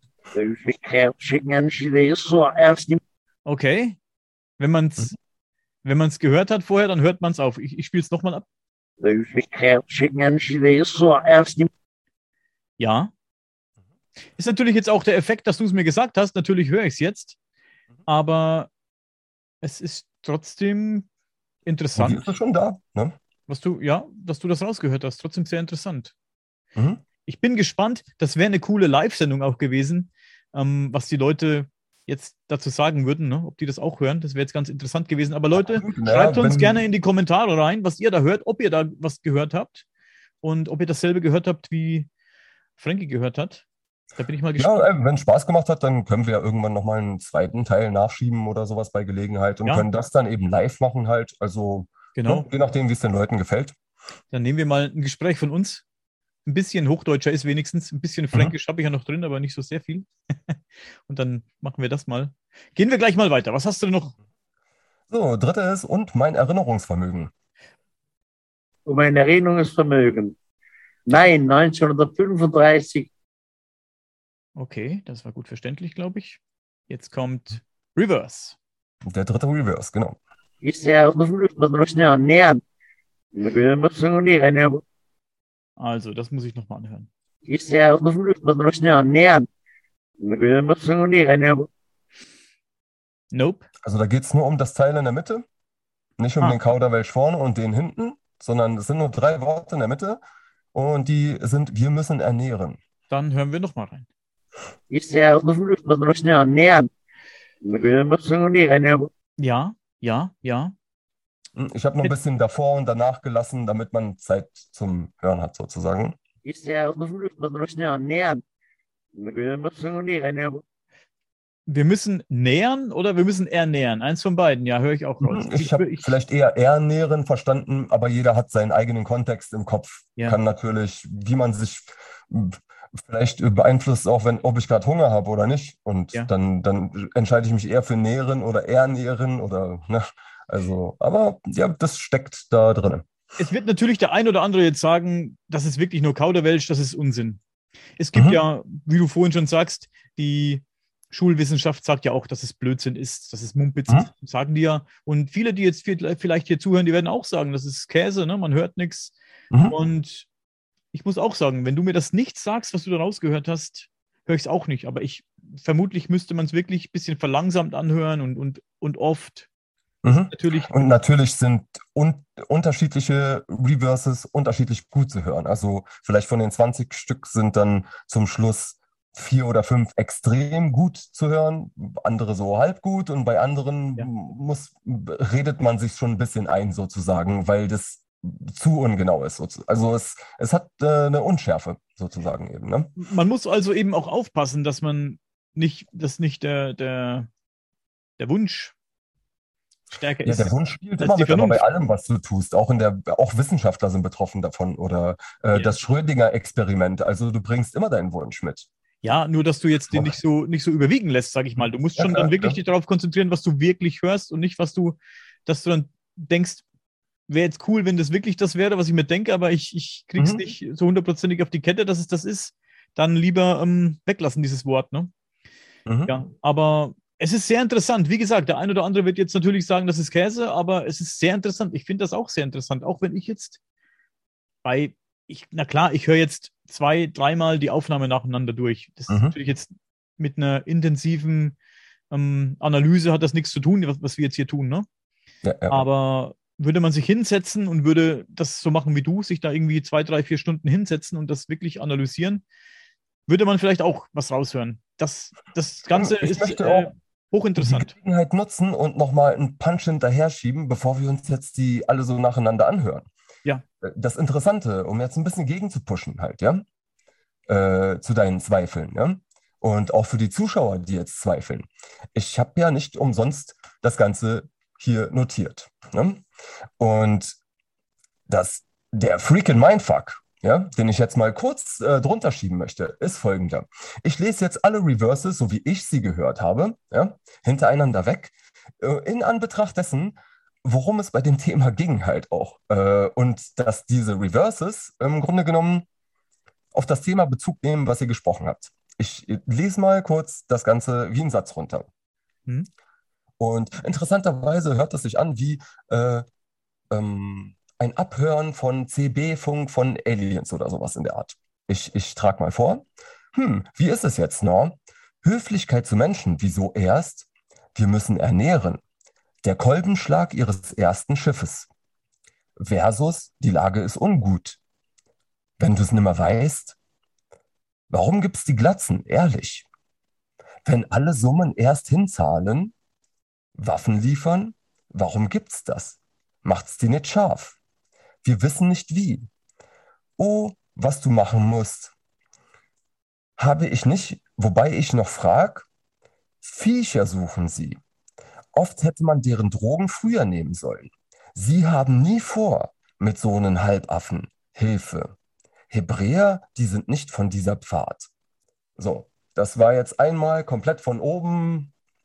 Okay. Wenn man es mhm. wenn man es gehört hat vorher, dann hört man es auf. Ich, ich spiele es nochmal ab. Ja. Ist natürlich jetzt auch der Effekt, dass du es mir gesagt hast. Natürlich höre ich es jetzt. Aber es ist trotzdem interessant. Und die ist es schon da, ne? Was du, ja, dass du das rausgehört hast. Trotzdem sehr interessant. Mhm. Ich bin gespannt. Das wäre eine coole Live-Sendung auch gewesen, ähm, was die Leute jetzt dazu sagen würden, ne? Ob die das auch hören. Das wäre jetzt ganz interessant gewesen. Aber Leute, ja, schreibt uns wenn... gerne in die Kommentare rein, was ihr da hört, ob ihr da was gehört habt und ob ihr dasselbe gehört habt, wie Frankie gehört hat. Da bin ich mal gespannt. Ja, wenn es Spaß gemacht hat, dann können wir ja irgendwann nochmal einen zweiten Teil nachschieben oder sowas bei Gelegenheit und ja. können das dann eben live machen halt. Also genau. ne, je nachdem, wie es den Leuten gefällt. Dann nehmen wir mal ein Gespräch von uns. Ein bisschen Hochdeutscher ist wenigstens, ein bisschen Fränkisch mhm. habe ich ja noch drin, aber nicht so sehr viel. Und dann machen wir das mal. Gehen wir gleich mal weiter. Was hast du denn noch? So, drittes und mein Erinnerungsvermögen. Um mein Erinnerungsvermögen. Nein, neunzehnhundertfünfunddreißig. Okay, das war gut verständlich, glaube ich. Jetzt kommt Reverse. Der dritte Reverse, genau. Ist er nähern. Also, das muss ich nochmal anhören. Ist er nähern. Nope. Also da geht es nur um das Teil in der Mitte, nicht um Ah. den Kauderwelsch vorne und den hinten, sondern es sind nur drei Worte in der Mitte und die sind, wir müssen ernähren. Dann hören wir nochmal rein. Ist er nähern. Ja, ja, ja. Ich habe noch ein bisschen davor und danach gelassen, damit man Zeit zum Hören hat, sozusagen. Ist er nähern. Wir müssen nähern oder wir müssen ernähren? Eins von beiden, ja, höre ich auch raus. Ich habe ich- vielleicht eher ernähren verstanden, aber jeder hat seinen eigenen Kontext im Kopf. Ja. Kann natürlich, wie man sich vielleicht beeinflusst, auch wenn, ob ich gerade Hunger habe oder nicht. Und Ja. dann, dann entscheide ich mich eher für nähren oder ernähren oder, ne? Also, aber ja, das steckt da drin. Es wird natürlich der ein oder andere jetzt sagen, das ist wirklich nur Kauderwelsch, das ist Unsinn. Es gibt Mhm. ja, wie du vorhin schon sagst, die Schulwissenschaft sagt ja auch, dass es Blödsinn ist, dass es Mumpitz Mhm. ist, sagen die ja. Und viele, die jetzt vielleicht hier zuhören, die werden auch sagen, das ist Käse, ne? Man hört nichts. Mhm. Und ich muss auch sagen, wenn du mir das nicht sagst, was du da rausgehört hast, höre ich es auch nicht. Aber ich vermutlich müsste man es wirklich ein bisschen verlangsamt anhören und, und, und oft. Mhm. Natürlich. Und natürlich sind un unterschiedliche Reverses unterschiedlich gut zu hören. Also vielleicht von den zwanzig Stück sind dann zum Schluss vier oder fünf extrem gut zu hören, andere so halb gut und bei anderen Ja. muss, redet man sich schon ein bisschen ein sozusagen, weil das zu ungenau ist. Also es, es hat äh, eine Unschärfe sozusagen eben. Ne? Man muss also eben auch aufpassen, dass man nicht, dass nicht der, der, der Wunsch stärker Ja, ist. der Wunsch spielt als immer die mit, aber bei Vernunft. allem, was du tust, auch in der, auch Wissenschaftler sind betroffen davon oder äh, Ja. das Schrödinger-Experiment. Also du bringst immer deinen Wunsch mit. Ja, nur dass du jetzt den nicht so, nicht so überwiegen lässt, sage ich mal. Du musst Ja, schon klar, dann wirklich ja. dich darauf konzentrieren, was du wirklich hörst und nicht, was du, dass du dann denkst, wäre jetzt cool, wenn das wirklich das wäre, was ich mir denke, aber ich, ich krieg's Mhm. nicht so hundertprozentig auf die Kette, dass es das ist. Dann lieber ähm, weglassen, dieses Wort, ne? Mhm. Ja, aber es ist sehr interessant. Wie gesagt, der ein oder andere wird jetzt natürlich sagen, das ist Käse, aber es ist sehr interessant. Ich finde das auch sehr interessant, auch wenn ich jetzt bei, ich, na klar, ich höre jetzt zwei, dreimal die Aufnahme nacheinander durch. Das ist Mhm. natürlich jetzt mit einer intensiven ähm, Analyse hat das nichts zu tun, was, was wir jetzt hier tun, ne? Ja, ja. Aber würde man sich hinsetzen und würde das so machen wie du, sich da irgendwie zwei, drei, vier Stunden hinsetzen und das wirklich analysieren, würde man vielleicht auch was raushören. Das, das Ganze Ich ist möchte äh, auch die hochinteressant. Gelegenheit nutzen und nochmal einen Punch hinterher schieben, bevor wir uns jetzt die alle so nacheinander anhören. Ja. Das Interessante, um jetzt ein bisschen gegen zu pushen halt, ja, äh, zu deinen Zweifeln, ja, und auch für die Zuschauer, die jetzt zweifeln. Ich habe ja nicht umsonst das Ganze hier notiert, ne? Und das, der freaking Mindfuck, ja, den ich jetzt mal kurz äh, drunter schieben möchte, ist folgender. Ich lese jetzt alle Reverses, so wie ich sie gehört habe, ja, hintereinander weg, äh, in Anbetracht dessen, worum es bei dem Thema ging halt auch. Äh, und dass diese Reverses im Grunde genommen auf das Thema Bezug nehmen, was ihr gesprochen habt. Ich lese mal kurz das Ganze wie einen Satz runter. Hm? Und interessanterweise hört es sich an wie äh, ähm, ein Abhören von C B-Funk von Aliens oder sowas in der Art. Ich, ich trage mal vor. Hm, wie ist es jetzt, no? Höflichkeit zu Menschen, wieso erst? Wir müssen ernähren. Der Kolbenschlag ihres ersten Schiffes. Versus, die Lage ist ungut. Wenn du es nimmer weißt, warum gibt's die Glatzen, ehrlich? Wenn alle Summen erst hinzahlen, Waffen liefern, warum gibt's das? Macht's die nicht scharf? Wir wissen nicht wie. Oh, was du machen musst. Habe ich nicht, wobei ich noch frag, Viecher suchen sie. Oft hätte man deren Drogen früher nehmen sollen. Sie haben nie vor, mit so einen Halbaffen. Hilfe. Hebräer, die sind nicht von dieser Pfad. So, das war jetzt einmal komplett von oben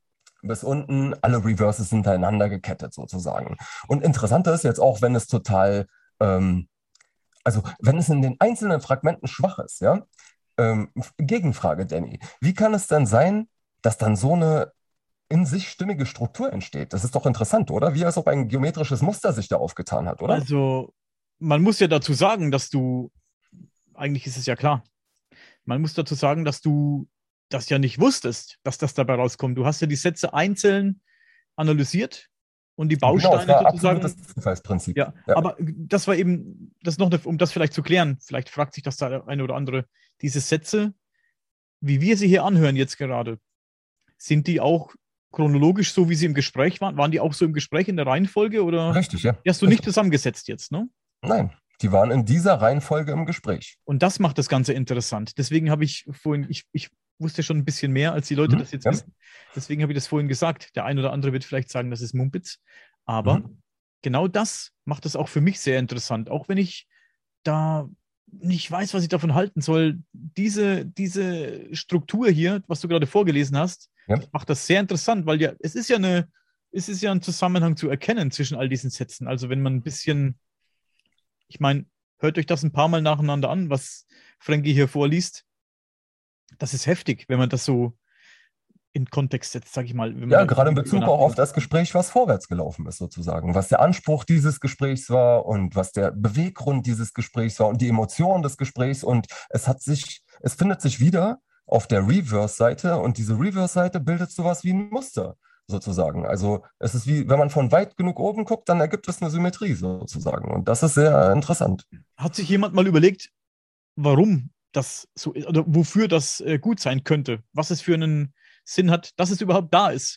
bis unten, alle Reverses hintereinander gekettet sozusagen. Und interessant ist jetzt auch, wenn es total, ähm, also wenn es in den einzelnen Fragmenten schwach ist, ja, ähm, Gegenfrage, Danny, wie kann es denn sein, dass dann so eine in sich stimmige Struktur entsteht? Das ist doch interessant, oder? Wie als ob ein geometrisches Muster sich da aufgetan hat, oder? Also, man muss ja dazu sagen, dass du, eigentlich ist es ja klar, man muss dazu sagen, dass du das ja nicht wusstest, dass das dabei rauskommt. Du hast ja die Sätze einzeln analysiert und die Bausteine genau, es war sozusagen. absolutes Zufallsprinzip. Ja, ja, aber das war eben, das noch, eine, um das vielleicht zu klären, vielleicht fragt sich das da der eine oder andere, diese Sätze, wie wir sie hier anhören jetzt gerade, sind die auch chronologisch so, wie sie im Gespräch waren? Waren die auch so im Gespräch in der Reihenfolge oder? Richtig, ja. Die hast du Richtig. nicht zusammengesetzt jetzt, ne? Nein, die waren in dieser Reihenfolge im Gespräch. Und das macht das Ganze interessant. Deswegen habe ich vorhin, ich, ich wusste schon ein bisschen mehr, als die Leute Mhm, das jetzt ja. wissen. Deswegen habe ich das vorhin gesagt. Der ein oder andere wird vielleicht sagen, das ist Mumpitz. Aber Mhm. genau das macht es auch für mich sehr interessant. Auch wenn ich da nicht weiß, was ich davon halten soll. Diese, diese Struktur hier, was du gerade vorgelesen hast, Ja. macht das sehr interessant, weil ja, es ist ja eine, es ist ja ein Zusammenhang zu erkennen zwischen all diesen Sätzen. Also wenn man ein bisschen, ich meine, hört euch das ein paar Mal nacheinander an, was Frankie hier vorliest. Das ist heftig, wenn man das so in Kontext setzt, sag ich mal. Wenn man Ja, da gerade in drüber Bezug auch auf nachdenkt. das Gespräch, was vorwärts gelaufen ist, sozusagen. Was der Anspruch dieses Gesprächs war und was der Beweggrund dieses Gesprächs war und die Emotion des Gesprächs. Und es hat sich, es findet sich wieder auf der Reverse-Seite und diese Reverse-Seite bildet sowas wie ein Muster, sozusagen. Also es ist wie, wenn man von weit genug oben guckt, dann ergibt es eine Symmetrie, sozusagen. Und das ist sehr interessant. Hat sich jemand mal überlegt, warum das so ist oder wofür das äh, gut sein könnte? Was es für einen Sinn hat, dass es überhaupt da ist?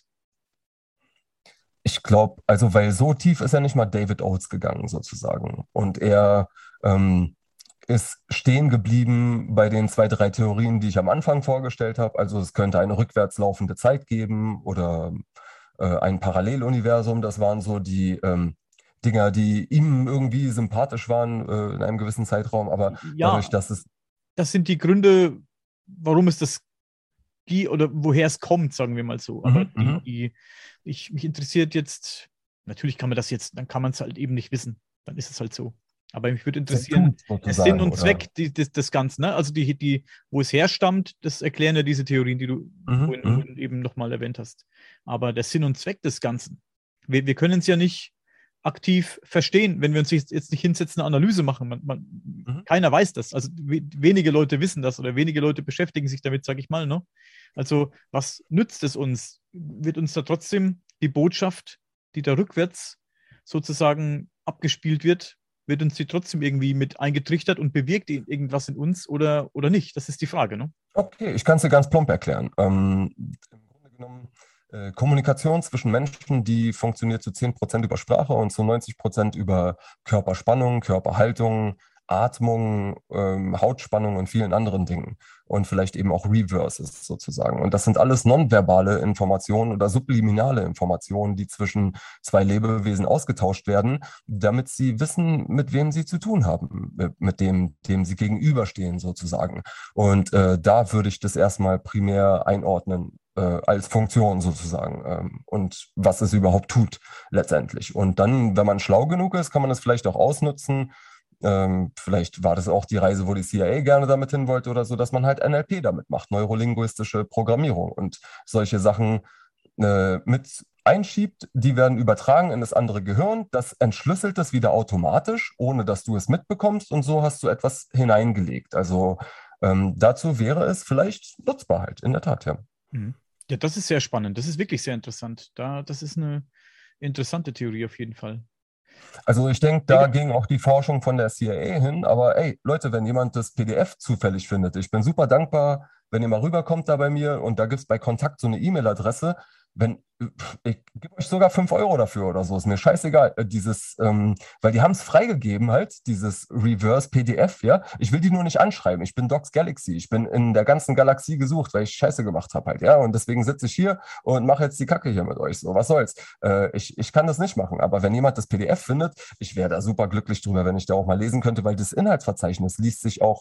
Ich glaube, also weil so tief ist er nicht mal David Oates gegangen, sozusagen. Und er ähm, ist stehen geblieben bei den zwei, drei Theorien, die ich am Anfang vorgestellt habe. Also es könnte eine rückwärts laufende Zeit geben oder äh, ein Paralleluniversum. Das waren so die ähm, Dinger, die ihm irgendwie sympathisch waren äh, in einem gewissen Zeitraum. Aber Ja, dadurch, dass es das sind die Gründe, warum es das gibt oder woher es kommt, sagen wir mal so. Aber Mhm, die, mhm. die, ich, mich interessiert jetzt, natürlich kann man das jetzt, dann kann man es halt eben nicht wissen. Dann ist es halt so. Aber mich würde interessieren, tut, der sozusagen, Sinn und oder- Zweck die, des, des Ganzen, ne? Also die, die, wo es herstammt, das erklären ja diese Theorien, die du Mhm, vorhin, mhm. vorhin eben nochmal erwähnt hast. Aber der Sinn und Zweck des Ganzen, wir, wir können es ja nicht aktiv verstehen, wenn wir uns jetzt jetzt nicht hinsetzen, eine Analyse machen. Man, man, Mhm. Keiner weiß das. Also we wenige Leute wissen das oder wenige Leute beschäftigen sich damit, sage ich mal. Ne? Also was nützt es uns? Wird uns da trotzdem die Botschaft, die da rückwärts sozusagen abgespielt wird, wird uns die trotzdem irgendwie mit eingetrichtert und bewirkt die irgendwas in uns oder, oder nicht? Das ist die Frage. Ne? Okay, ich kann es dir ganz plump erklären. Ähm, Im Grunde genommen, äh, Kommunikation zwischen Menschen, die funktioniert zu zehn Prozent über Sprache und zu neunzig Prozent über Körperspannung, Körperhaltung, Atmung, ähm, Hautspannung und vielen anderen Dingen. Und vielleicht eben auch Reverses sozusagen. Und das sind alles nonverbale Informationen oder subliminale Informationen, die zwischen zwei Lebewesen ausgetauscht werden, damit sie wissen, mit wem sie zu tun haben, mit- mit dem, dem sie gegenüberstehen sozusagen. Und äh, da würde ich das erstmal primär einordnen äh, als Funktion sozusagen ähm, und was es überhaupt tut letztendlich. Und dann, wenn man schlau genug ist, kann man das vielleicht auch ausnutzen. Ähm, vielleicht war das auch die Reise, wo die C I A gerne damit hin wollte oder so, dass man halt N L P damit macht, neurolinguistische Programmierung und solche Sachen äh, mit einschiebt, die werden übertragen in das andere Gehirn, das entschlüsselt das wieder automatisch, ohne dass du es mitbekommst und so hast du etwas hineingelegt. Also ähm, dazu wäre es vielleicht nutzbar halt, in der Tat, ja. Mhm. Ja, das ist sehr spannend. Das ist wirklich sehr interessant. Da, das ist eine interessante Theorie auf jeden Fall. Also ich denke, da ging auch die Forschung von der C I A hin, aber ey, Leute, wenn jemand das P D F zufällig findet, ich bin super dankbar, wenn ihr mal rüberkommt da bei mir und da gibt es bei Kontakt so eine E-Mail-Adresse, wenn, ich gebe euch sogar fünf Euro dafür oder so, ist mir scheißegal, äh, dieses, ähm, weil die haben es freigegeben halt, dieses Reverse-P D F, ja, ich will die nur nicht anschreiben, ich bin Docs Galaxy, ich bin in der ganzen Galaxie gesucht, weil ich Scheiße gemacht habe halt, ja, und deswegen sitze ich hier und mache jetzt die Kacke hier mit euch, so, was soll's, äh, ich, ich kann das nicht machen, aber wenn jemand das P D F findet, ich wäre da super glücklich drüber, wenn ich da auch mal lesen könnte, weil das Inhaltsverzeichnis liest sich auch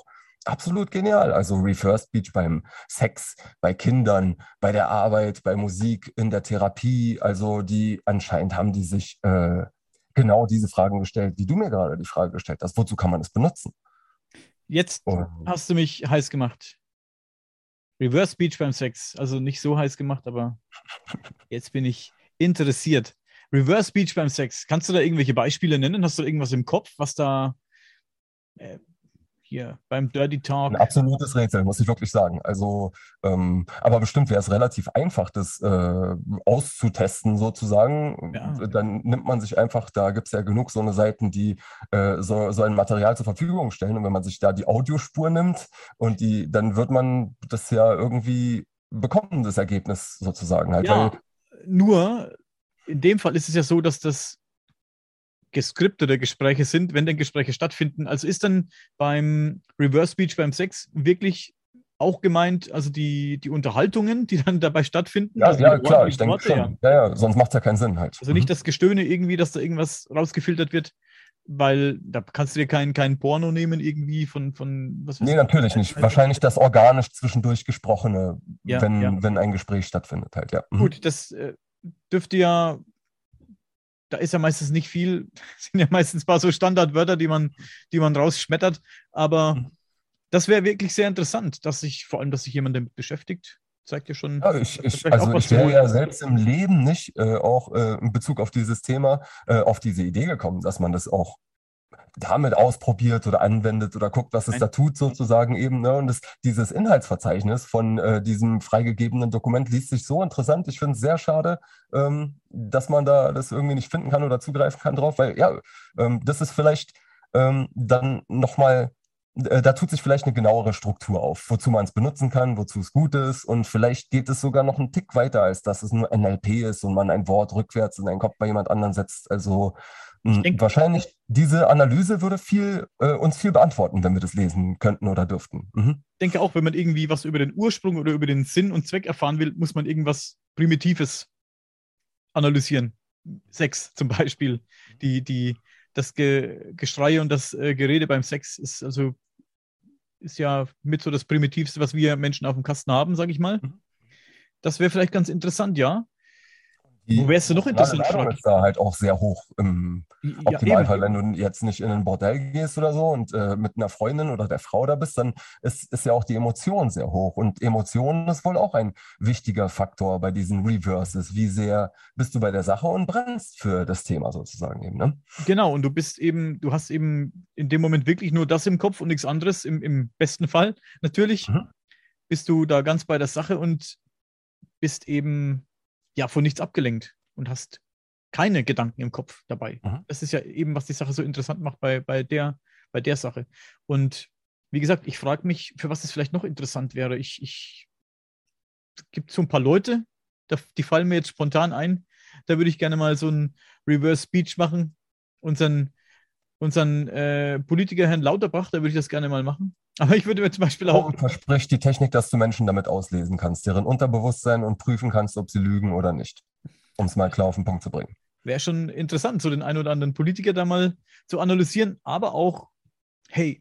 absolut genial. Also Reverse Speech beim Sex, bei Kindern, bei der Arbeit, bei Musik, in der Therapie. Also die anscheinend haben die sich äh, genau diese Fragen gestellt, wie du mir gerade die Frage gestellt hast. Wozu kann man das benutzen? Jetzt Und hast du mich heiß gemacht. Reverse Speech beim Sex. Also nicht so heiß gemacht, aber jetzt bin ich interessiert. Reverse Speech beim Sex. Kannst du da irgendwelche Beispiele nennen? Hast du irgendwas im Kopf, was da äh, hier beim Dirty ein Talk? absolutes Rätsel, muss ich wirklich sagen. Also, ähm, aber bestimmt wäre es relativ einfach, das äh, auszutesten sozusagen. Ja, Dann nimmt man sich einfach, da gibt es ja genug so eine Seiten, die äh, so, so ein Material zur Verfügung stellen. Und wenn man sich da die Audiospur nimmt und die, dann wird man das ja irgendwie bekommen, das Ergebnis sozusagen halt. Weil, ja, nur in dem Fall ist es ja so, dass das geskriptete Gespräche sind, wenn denn Gespräche stattfinden. Also ist dann beim Reverse Speech beim Sex wirklich auch gemeint, also die, die Unterhaltungen, die dann dabei stattfinden, ja, also die ja, Worte, klar, die ich denke Worte, ja. schon. Ja, ja, sonst macht es ja keinen Sinn halt. Also Mhm. nicht das Gestöhne irgendwie, dass da irgendwas rausgefiltert wird, weil da kannst du dir kein, kein Porno nehmen irgendwie von, von was weiß Nee, ich. natürlich nicht. Wahrscheinlich das organisch zwischendurch Gesprochene, Ja, ja. wenn, wenn ein Gespräch stattfindet halt, ja. Mhm. Gut, das äh, dürfte ja, da ist ja meistens nicht viel, sind ja meistens ein paar so Standardwörter, die man, die man rausschmettert, aber Mhm. das wäre wirklich sehr interessant, dass sich, vor allem, dass sich jemand damit beschäftigt, zeigt ja schon, Ja, ich, dass da ich, vielleicht auch also was ich zu wäre holen ja ist. selbst im Leben nicht äh, auch äh, in Bezug auf dieses Thema äh, auf diese Idee gekommen, dass man das auch damit ausprobiert oder anwendet oder guckt, was es Nein. da tut, sozusagen eben. Ne? Und das, dieses Inhaltsverzeichnis von äh, diesem freigegebenen Dokument liest sich so interessant. Ich finde es sehr schade, ähm, dass man da das irgendwie nicht finden kann oder zugreifen kann drauf, weil ja, ähm, das ist vielleicht ähm, dann nochmal, äh, da tut sich vielleicht eine genauere Struktur auf, wozu man es benutzen kann, wozu es gut ist. Und vielleicht geht es sogar noch einen Tick weiter, als dass es nur N L P ist und man ein Wort rückwärts in einen Kopf bei jemand anderen setzt. Also Ich mh, denke, wahrscheinlich diese Analyse würde viel, äh, uns viel beantworten, wenn wir das lesen könnten oder dürften. Mhm. denke auch, wenn man irgendwie was über den Ursprung oder über den Sinn und Zweck erfahren will, muss man irgendwas Primitives analysieren. Sex zum Beispiel. Die, die, das Ge Geschrei und das äh, Gerede beim Sex ist also ist ja mit so das Primitivste, was wir Menschen auf dem Kasten haben, sage ich mal. Mhm. Das wäre vielleicht ganz interessant, ja. Wo Die wärst du noch emotionale interessant, Ladung frag ich. ist da halt auch sehr hoch im Ja, eben, Optimalfall. Wenn eben. du jetzt nicht in ein Bordell gehst oder so und äh, mit einer Freundin oder der Frau da bist, dann ist, ist ja auch die Emotion sehr hoch. Und Emotionen ist wohl auch ein wichtiger Faktor bei diesen Reverses. Wie sehr bist du bei der Sache und brennst für das Thema sozusagen eben, ne? Genau, und du bist eben, du hast eben in dem Moment wirklich nur das im Kopf und nichts anderes, im, im besten Fall. Natürlich Mhm. bist du da ganz bei der Sache und bist eben ja von nichts abgelenkt und hast keine Gedanken im Kopf dabei. Mhm. Das ist ja eben, was die Sache so interessant macht bei, bei, der, bei der Sache. Und wie gesagt, ich frage mich, für was es vielleicht noch interessant wäre. Ich, ich es gibt so ein paar Leute, da, die fallen mir jetzt spontan ein. Da würde ich gerne mal so ein Reverse Speech machen. Unseren, unseren äh, Politiker Herrn Lauterbach, da würde ich das gerne mal machen. Aber ich würde mir zum Beispiel auch, Warum verspricht die Technik, dass du Menschen damit auslesen kannst, deren Unterbewusstsein und prüfen kannst, ob sie lügen oder nicht? Um es mal klar auf den Punkt zu bringen. wäre schon interessant, so den einen oder anderen Politiker da mal zu analysieren, aber auch, hey,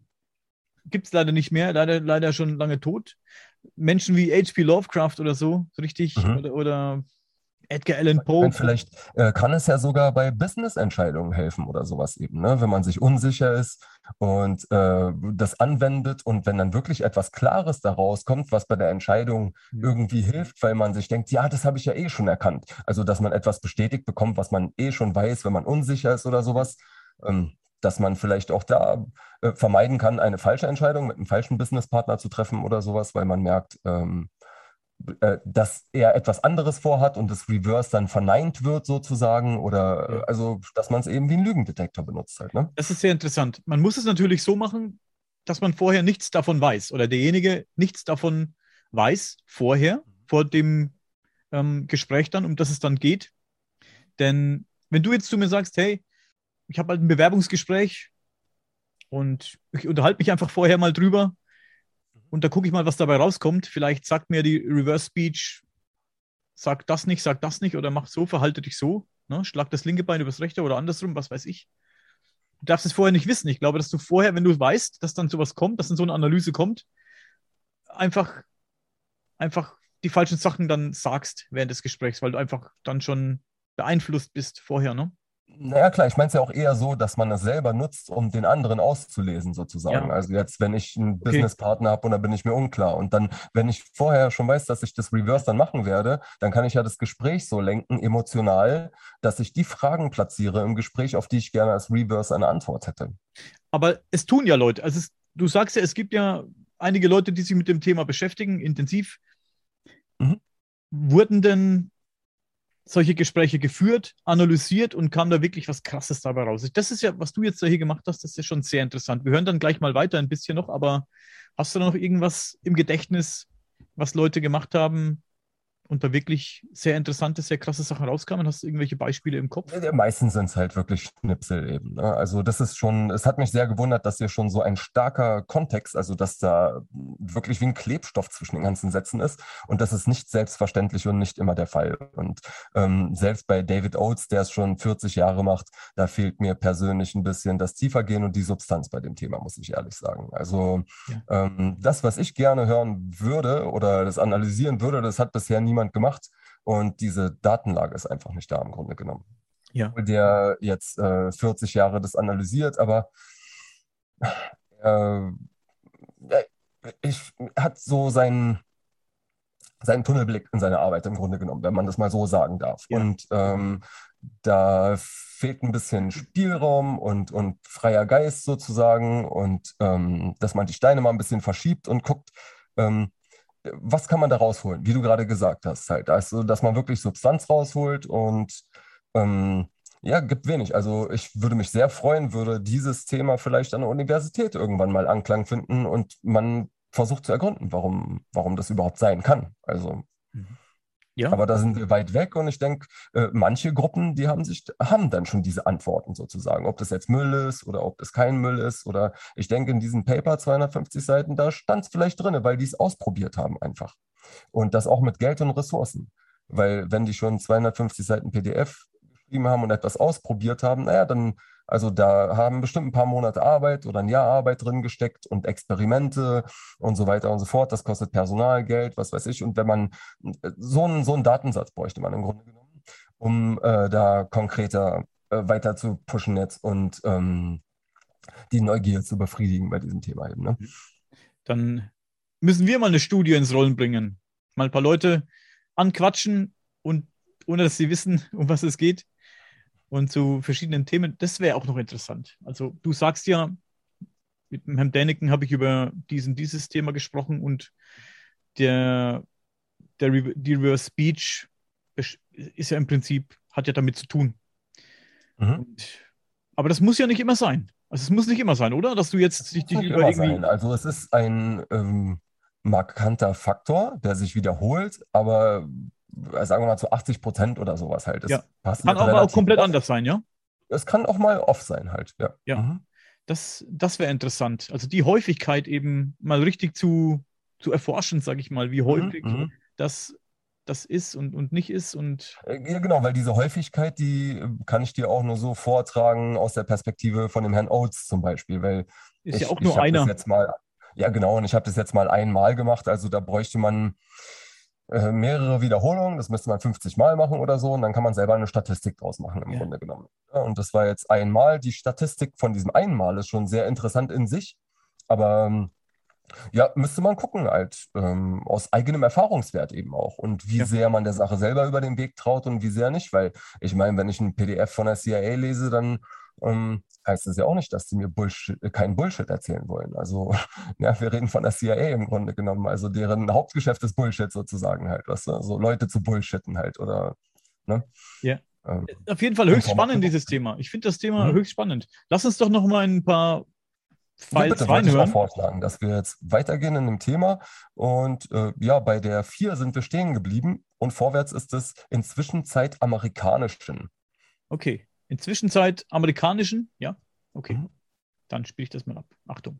gibt es leider nicht mehr, leider, leider schon lange tot. Menschen wie H P Lovecraft oder so, so richtig, Mhm. oder, oder Edgar Allan Ich Poe. meine, vielleicht äh, kann es ja sogar bei Business-Entscheidungen helfen oder sowas eben, ne? Wenn man sich unsicher ist und äh, das anwendet und wenn dann wirklich etwas Klares daraus kommt, was bei der Entscheidung Mhm. irgendwie hilft, weil man sich denkt, ja, das habe ich ja eh schon erkannt. Also, dass man etwas bestätigt bekommt, was man eh schon weiß, wenn man unsicher ist oder sowas. Ähm, dass man vielleicht auch da äh, vermeiden kann, eine falsche Entscheidung mit einem falschen Businesspartner zu treffen oder sowas, weil man merkt, ähm, äh, dass er etwas anderes vorhat und das Reverse dann verneint wird sozusagen oder Ja. äh, also, dass man es eben wie einen Lügendetektor benutzt halt, ne? Das ist sehr interessant. Man muss es natürlich so machen, dass man vorher nichts davon weiß oder derjenige nichts davon weiß vorher, vor dem ähm, Gespräch dann, um das es dann geht. Denn wenn du jetzt zu mir sagst, hey, ich habe halt ein Bewerbungsgespräch und ich unterhalte mich einfach vorher mal drüber und da gucke ich mal, was dabei rauskommt. Vielleicht sagt mir die Reverse Speech, sag das nicht, sag das nicht oder mach so, verhalte dich so, ne? Schlag das linke Bein übers rechte oder andersrum, was weiß ich. du darfst es vorher nicht wissen. Ich glaube, dass du vorher, wenn du weißt, dass dann sowas kommt, dass dann so eine Analyse kommt, einfach, einfach die falschen Sachen dann sagst während des Gesprächs, weil du einfach dann schon beeinflusst bist vorher, ne? Naja, klar, ich meine es ja auch eher so, dass man das selber nutzt, um den anderen auszulesen, sozusagen. Ja. Also jetzt, wenn ich einen Okay. Businesspartner habe und da bin ich mir unklar. Und dann, wenn ich vorher schon weiß, dass ich das Reverse dann machen werde, dann kann ich ja das Gespräch so lenken, emotional, dass ich die Fragen platziere im Gespräch, auf die ich gerne als Reverse eine Antwort hätte. Aber es tun ja Leute. Also es, du sagst ja, es gibt ja einige Leute, die sich mit dem Thema beschäftigen, intensiv. Mhm. Wurden denn solche Gespräche geführt, analysiert und kam da wirklich was Krasses dabei raus? Das ist ja, was du jetzt da hier gemacht hast, das ist ja schon sehr interessant. Wir hören dann gleich mal weiter ein bisschen noch, aber hast du da noch irgendwas im Gedächtnis, was Leute gemacht haben und da wirklich sehr interessante, sehr krasse Sachen rauskamen? Hast du irgendwelche Beispiele im Kopf? Ja, meistens sind es halt wirklich Schnipsel eben. Ne? Also das ist schon, es hat mich sehr gewundert, dass hier schon so ein starker Kontext, also dass da wirklich wie ein Klebstoff zwischen den ganzen Sätzen ist und das ist nicht selbstverständlich und nicht immer der Fall. Und ähm, selbst bei David Oates, der es schon vierzig Jahre macht, da fehlt mir persönlich ein bisschen das Tiefergehen und die Substanz bei dem Thema, muss ich ehrlich sagen. Also Ja. ähm, das, was ich gerne hören würde oder das analysieren würde, das hat bisher niemand gemacht und diese Datenlage ist einfach nicht da im Grunde genommen. Ja. Der jetzt äh, vierzig Jahre das analysiert, aber äh, ich hat so seinen, seinen Tunnelblick in seine Arbeit im Grunde genommen, wenn man das mal so sagen darf. Ja. Und ähm, da fehlt ein bisschen Spielraum und, und freier Geist sozusagen und ähm, dass man die Steine mal ein bisschen verschiebt und guckt, ähm, was kann man da rausholen, wie du gerade gesagt hast, halt. Also, dass man wirklich Substanz rausholt und ähm, ja, gibt wenig. Also ich würde mich sehr freuen, würde dieses Thema vielleicht an der Universität irgendwann mal Anklang finden und man versucht zu ergründen, warum, warum das überhaupt sein kann. Also, Ja. aber da sind wir weit weg und ich denke, äh, manche Gruppen, die haben sich, haben dann schon diese Antworten sozusagen, ob das jetzt Müll ist oder ob das kein Müll ist oder ich denke, in diesem Paper, zweihundertfünfzig Seiten, da stand es vielleicht drin, weil die es ausprobiert haben einfach. Und das auch mit Geld und Ressourcen. Weil wenn die schon zweihundertfünfzig Seiten P D F geschrieben haben und etwas ausprobiert haben, naja, dann, also da haben bestimmt ein paar Monate Arbeit oder ein Jahr Arbeit drin gesteckt und Experimente und so weiter und so fort. Das kostet Personal, Geld, was weiß ich. Und wenn man so einen, so einen Datensatz bräuchte man im Grunde genommen, um äh, da konkreter äh, weiter zu pushen jetzt und ähm, die Neugier zu befriedigen bei diesem Thema eben. Ne? Dann müssen wir mal eine Studie ins Rollen bringen. Mal ein paar Leute anquatschen und ohne dass sie wissen, um was es geht. Und zu verschiedenen Themen. Das wäre auch noch interessant. Also du sagst ja, mit dem Herrn Däniken habe ich über diesen, dieses Thema gesprochen und der, der die Reverse Speech ist ja im Prinzip, hat ja damit zu tun. Mhm. Und, aber das muss ja nicht immer sein. Also es muss nicht immer sein, oder? Dass du jetzt dich, dich Nicht über immer irgendwie... sein. Also es ist ein ähm, markanter Faktor, der sich wiederholt, aber äh, sagen wir mal zu achtzig Prozent oder sowas halt. Es Ja. passiert Kann auch mal relativ komplett oft. anders sein, ja? Es kann auch mal off sein halt, ja. Ja. Mhm. Das, das wäre interessant. Also die Häufigkeit eben mal richtig zu, zu erforschen, sage ich mal, wie häufig Mhm. das, das ist und, und nicht ist. Und Äh, Ja, genau, weil diese Häufigkeit, die äh, kann ich dir auch nur so vortragen aus der Perspektive von dem Herrn Oates zum Beispiel, weil ist ich, ja auch ich nur habe das einer. jetzt mal, ja genau, und ich habe das jetzt mal einmal gemacht, also da bräuchte man äh, mehrere Wiederholungen, das müsste man fünfzig Mal machen oder so und dann kann man selber eine Statistik draus machen im Ja. Grunde genommen. Ja, und das war jetzt einmal, die Statistik von diesem einmal ist schon sehr interessant in sich, aber ähm, ja, müsste man gucken, halt, ähm, aus eigenem Erfahrungswert eben auch und wie Ja. sehr man der Sache selber über den Weg traut und wie sehr nicht, weil ich meine, wenn ich ein P D F von der C I A lese, dann ähm, heißt das ja auch nicht, dass die mir Bullshit, äh, keinen Bullshit erzählen wollen. Also, ja, wir reden von der C I A im Grunde genommen, also deren Hauptgeschäft ist Bullshit sozusagen halt, was so Leute zu bullshitten halt oder, ne? Ja. Ähm, Auf jeden Fall höchst Information. spannend, dieses Thema. Ich finde das Thema Mhm. höchst spannend. Lass uns doch noch mal ein paar Ja, Files bitte, wollte ich auch reinhören. vorschlagen, dass wir jetzt weitergehen in dem Thema. Und äh, ja, bei der vier sind wir stehen geblieben und vorwärts ist es inzwischen Zeit amerikanischen. Okay. In Zwischenzeit amerikanischen, ja? Okay. Mhm. Dann spiele ich das mal ab. Achtung.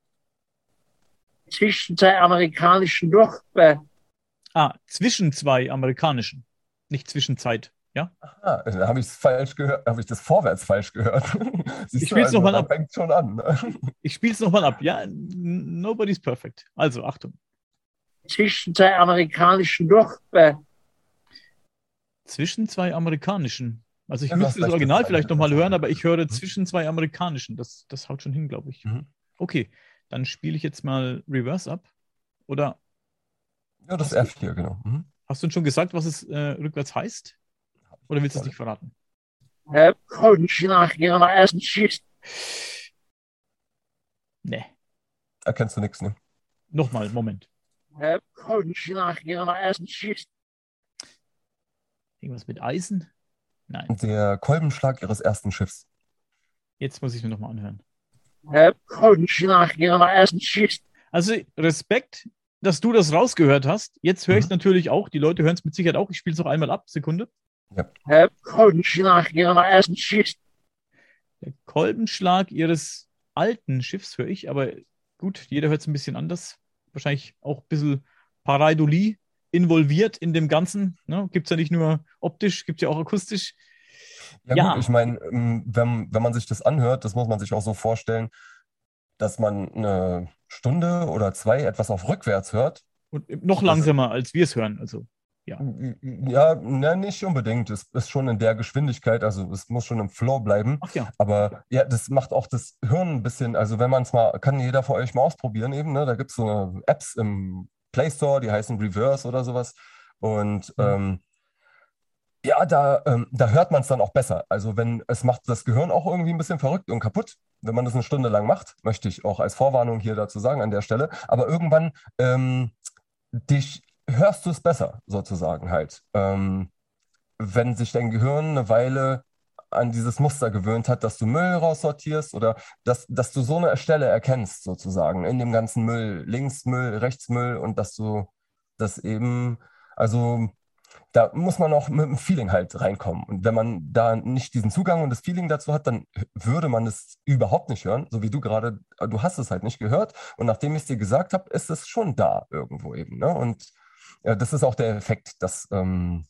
Zwischenzeit amerikanischen durch. Äh, Ah, zwischen zwei amerikanischen. Nicht Zwischenzeit. Ah, da habe ich es falsch gehört, habe ich das vorwärts falsch gehört. Siehst Ich du, spiel's also, noch mal da ab. fängt schon an. Ne? Ich spiele es nochmal ab. Ja, n- nobody's perfect. Also, Achtung. Zwischen zwei amerikanischen Dorfbeinen. Zwischen zwei amerikanischen. Also ich Ja, du müsste hast das recht, das Original ist vielleicht eine nochmal hören, Sache. aber ich höre Mhm. zwischen zwei amerikanischen. Das, das haut schon hin, glaube ich. Mhm. Okay, dann spiele ich jetzt mal Reverse ab. Oder Ja, das hast du, F vier, genau. Mhm. hast du uns schon gesagt, was es äh, rückwärts heißt? Oder willst du es Gar nicht verraten? Äh, Coach nach ihrer ersten Schicht. Nee. Erkennst du nichts, ne? Nochmal, Moment. Äh, Coach nach ihrer ersten Schicht. Irgendwas mit Eisen? Nein. Der Kolbenschlag ihres ersten Schiffs. Jetzt muss ich mir nochmal anhören. Äh, Coach nach ihrer ersten Schicht. Also Respekt, dass du das rausgehört hast. Jetzt höre ich es Mhm. natürlich auch. Die Leute hören es mit Sicherheit auch. Ich spiele es noch einmal ab. Sekunde. Äh, Coach nach ihrer ersten Schicht. Der Kolbenschlag ihres alten Schiffs höre ich, aber gut, jeder hört es ein bisschen anders. Wahrscheinlich auch ein bisschen Pareidolie involviert in dem Ganzen. Ne? Gibt es ja nicht nur optisch, gibt es ja auch akustisch. Ja, Ja. gut, ich meine, ähm, wenn, wenn man sich das anhört, das muss man sich auch so vorstellen, dass man eine Stunde oder zwei etwas auf rückwärts hört. Und noch Das, langsamer, als wir es hören. Also, ja. ja, ne, nicht unbedingt. Es ist schon in der Geschwindigkeit, also es muss schon im Flow bleiben. Ach ja. Aber ja, das macht auch das Hirn ein bisschen, also wenn man es mal, kann jeder von euch mal ausprobieren eben, ne? Da gibt es so eine Apps im Play Store, die heißen Reverse oder sowas. Und Mhm. ähm, ja, da, ähm, da hört man es dann auch besser. Also wenn es macht das Gehirn auch irgendwie ein bisschen verrückt und kaputt, wenn man das eine Stunde lang macht, möchte ich auch als Vorwarnung hier dazu sagen an der Stelle. Aber irgendwann ähm, dich hörst du es besser, sozusagen halt. Ähm, wenn sich dein Gehirn eine Weile an dieses Muster gewöhnt hat, dass du Müll raussortierst oder dass, dass du so eine Stelle erkennst, sozusagen, in dem ganzen Müll, links Müll, rechts Müll und dass du das eben, also da muss man auch mit dem Feeling halt reinkommen. Und wenn man da nicht diesen Zugang und das Feeling dazu hat, dann würde man es überhaupt nicht hören, so wie du gerade, du hast es halt nicht gehört. Und nachdem ich es dir gesagt habe, ist es schon da irgendwo eben. Ne? Und ja, das ist auch der Effekt, dass ähm,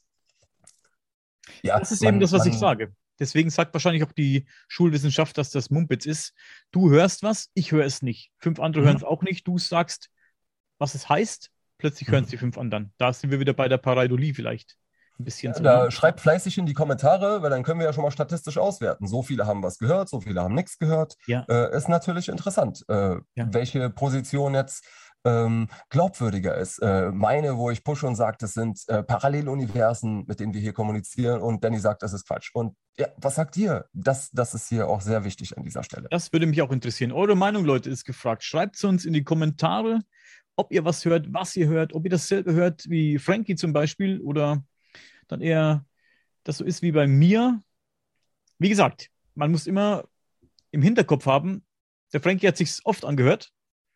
ja, Das ist eben man, das, was ich man, sage. Deswegen sagt wahrscheinlich auch die Schulwissenschaft, dass das Mumpitz ist. Du hörst was, ich höre es nicht. Fünf andere hören mhm, es auch nicht. Du sagst, was es heißt, plötzlich hören es mhm. die fünf anderen. Da sind wir wieder bei der Pareidolie vielleicht. Ein bisschen Ja, so, ne? da schreibt fleißig in die Kommentare, weil dann können wir ja schon mal statistisch auswerten. So viele haben was gehört, so viele haben nichts gehört. Ja, Äh, ist natürlich interessant, äh, ja. welche Position jetzt ähm, glaubwürdiger ist. Äh, meine, wo ich pushe und sage, das sind äh, Paralleluniversen, mit denen wir hier kommunizieren, und Danny sagt, das ist Quatsch. Und ja, was sagt ihr? Das, das ist hier auch sehr wichtig an dieser Stelle. Das würde mich auch interessieren. Eure Meinung, Leute, ist gefragt. Schreibt es uns in die Kommentare, ob ihr was hört, was ihr hört, ob ihr dasselbe hört wie Frankie zum Beispiel oder dann eher das so ist wie bei mir. Wie gesagt, man muss immer im Hinterkopf haben, der Frankie hat sich oft angehört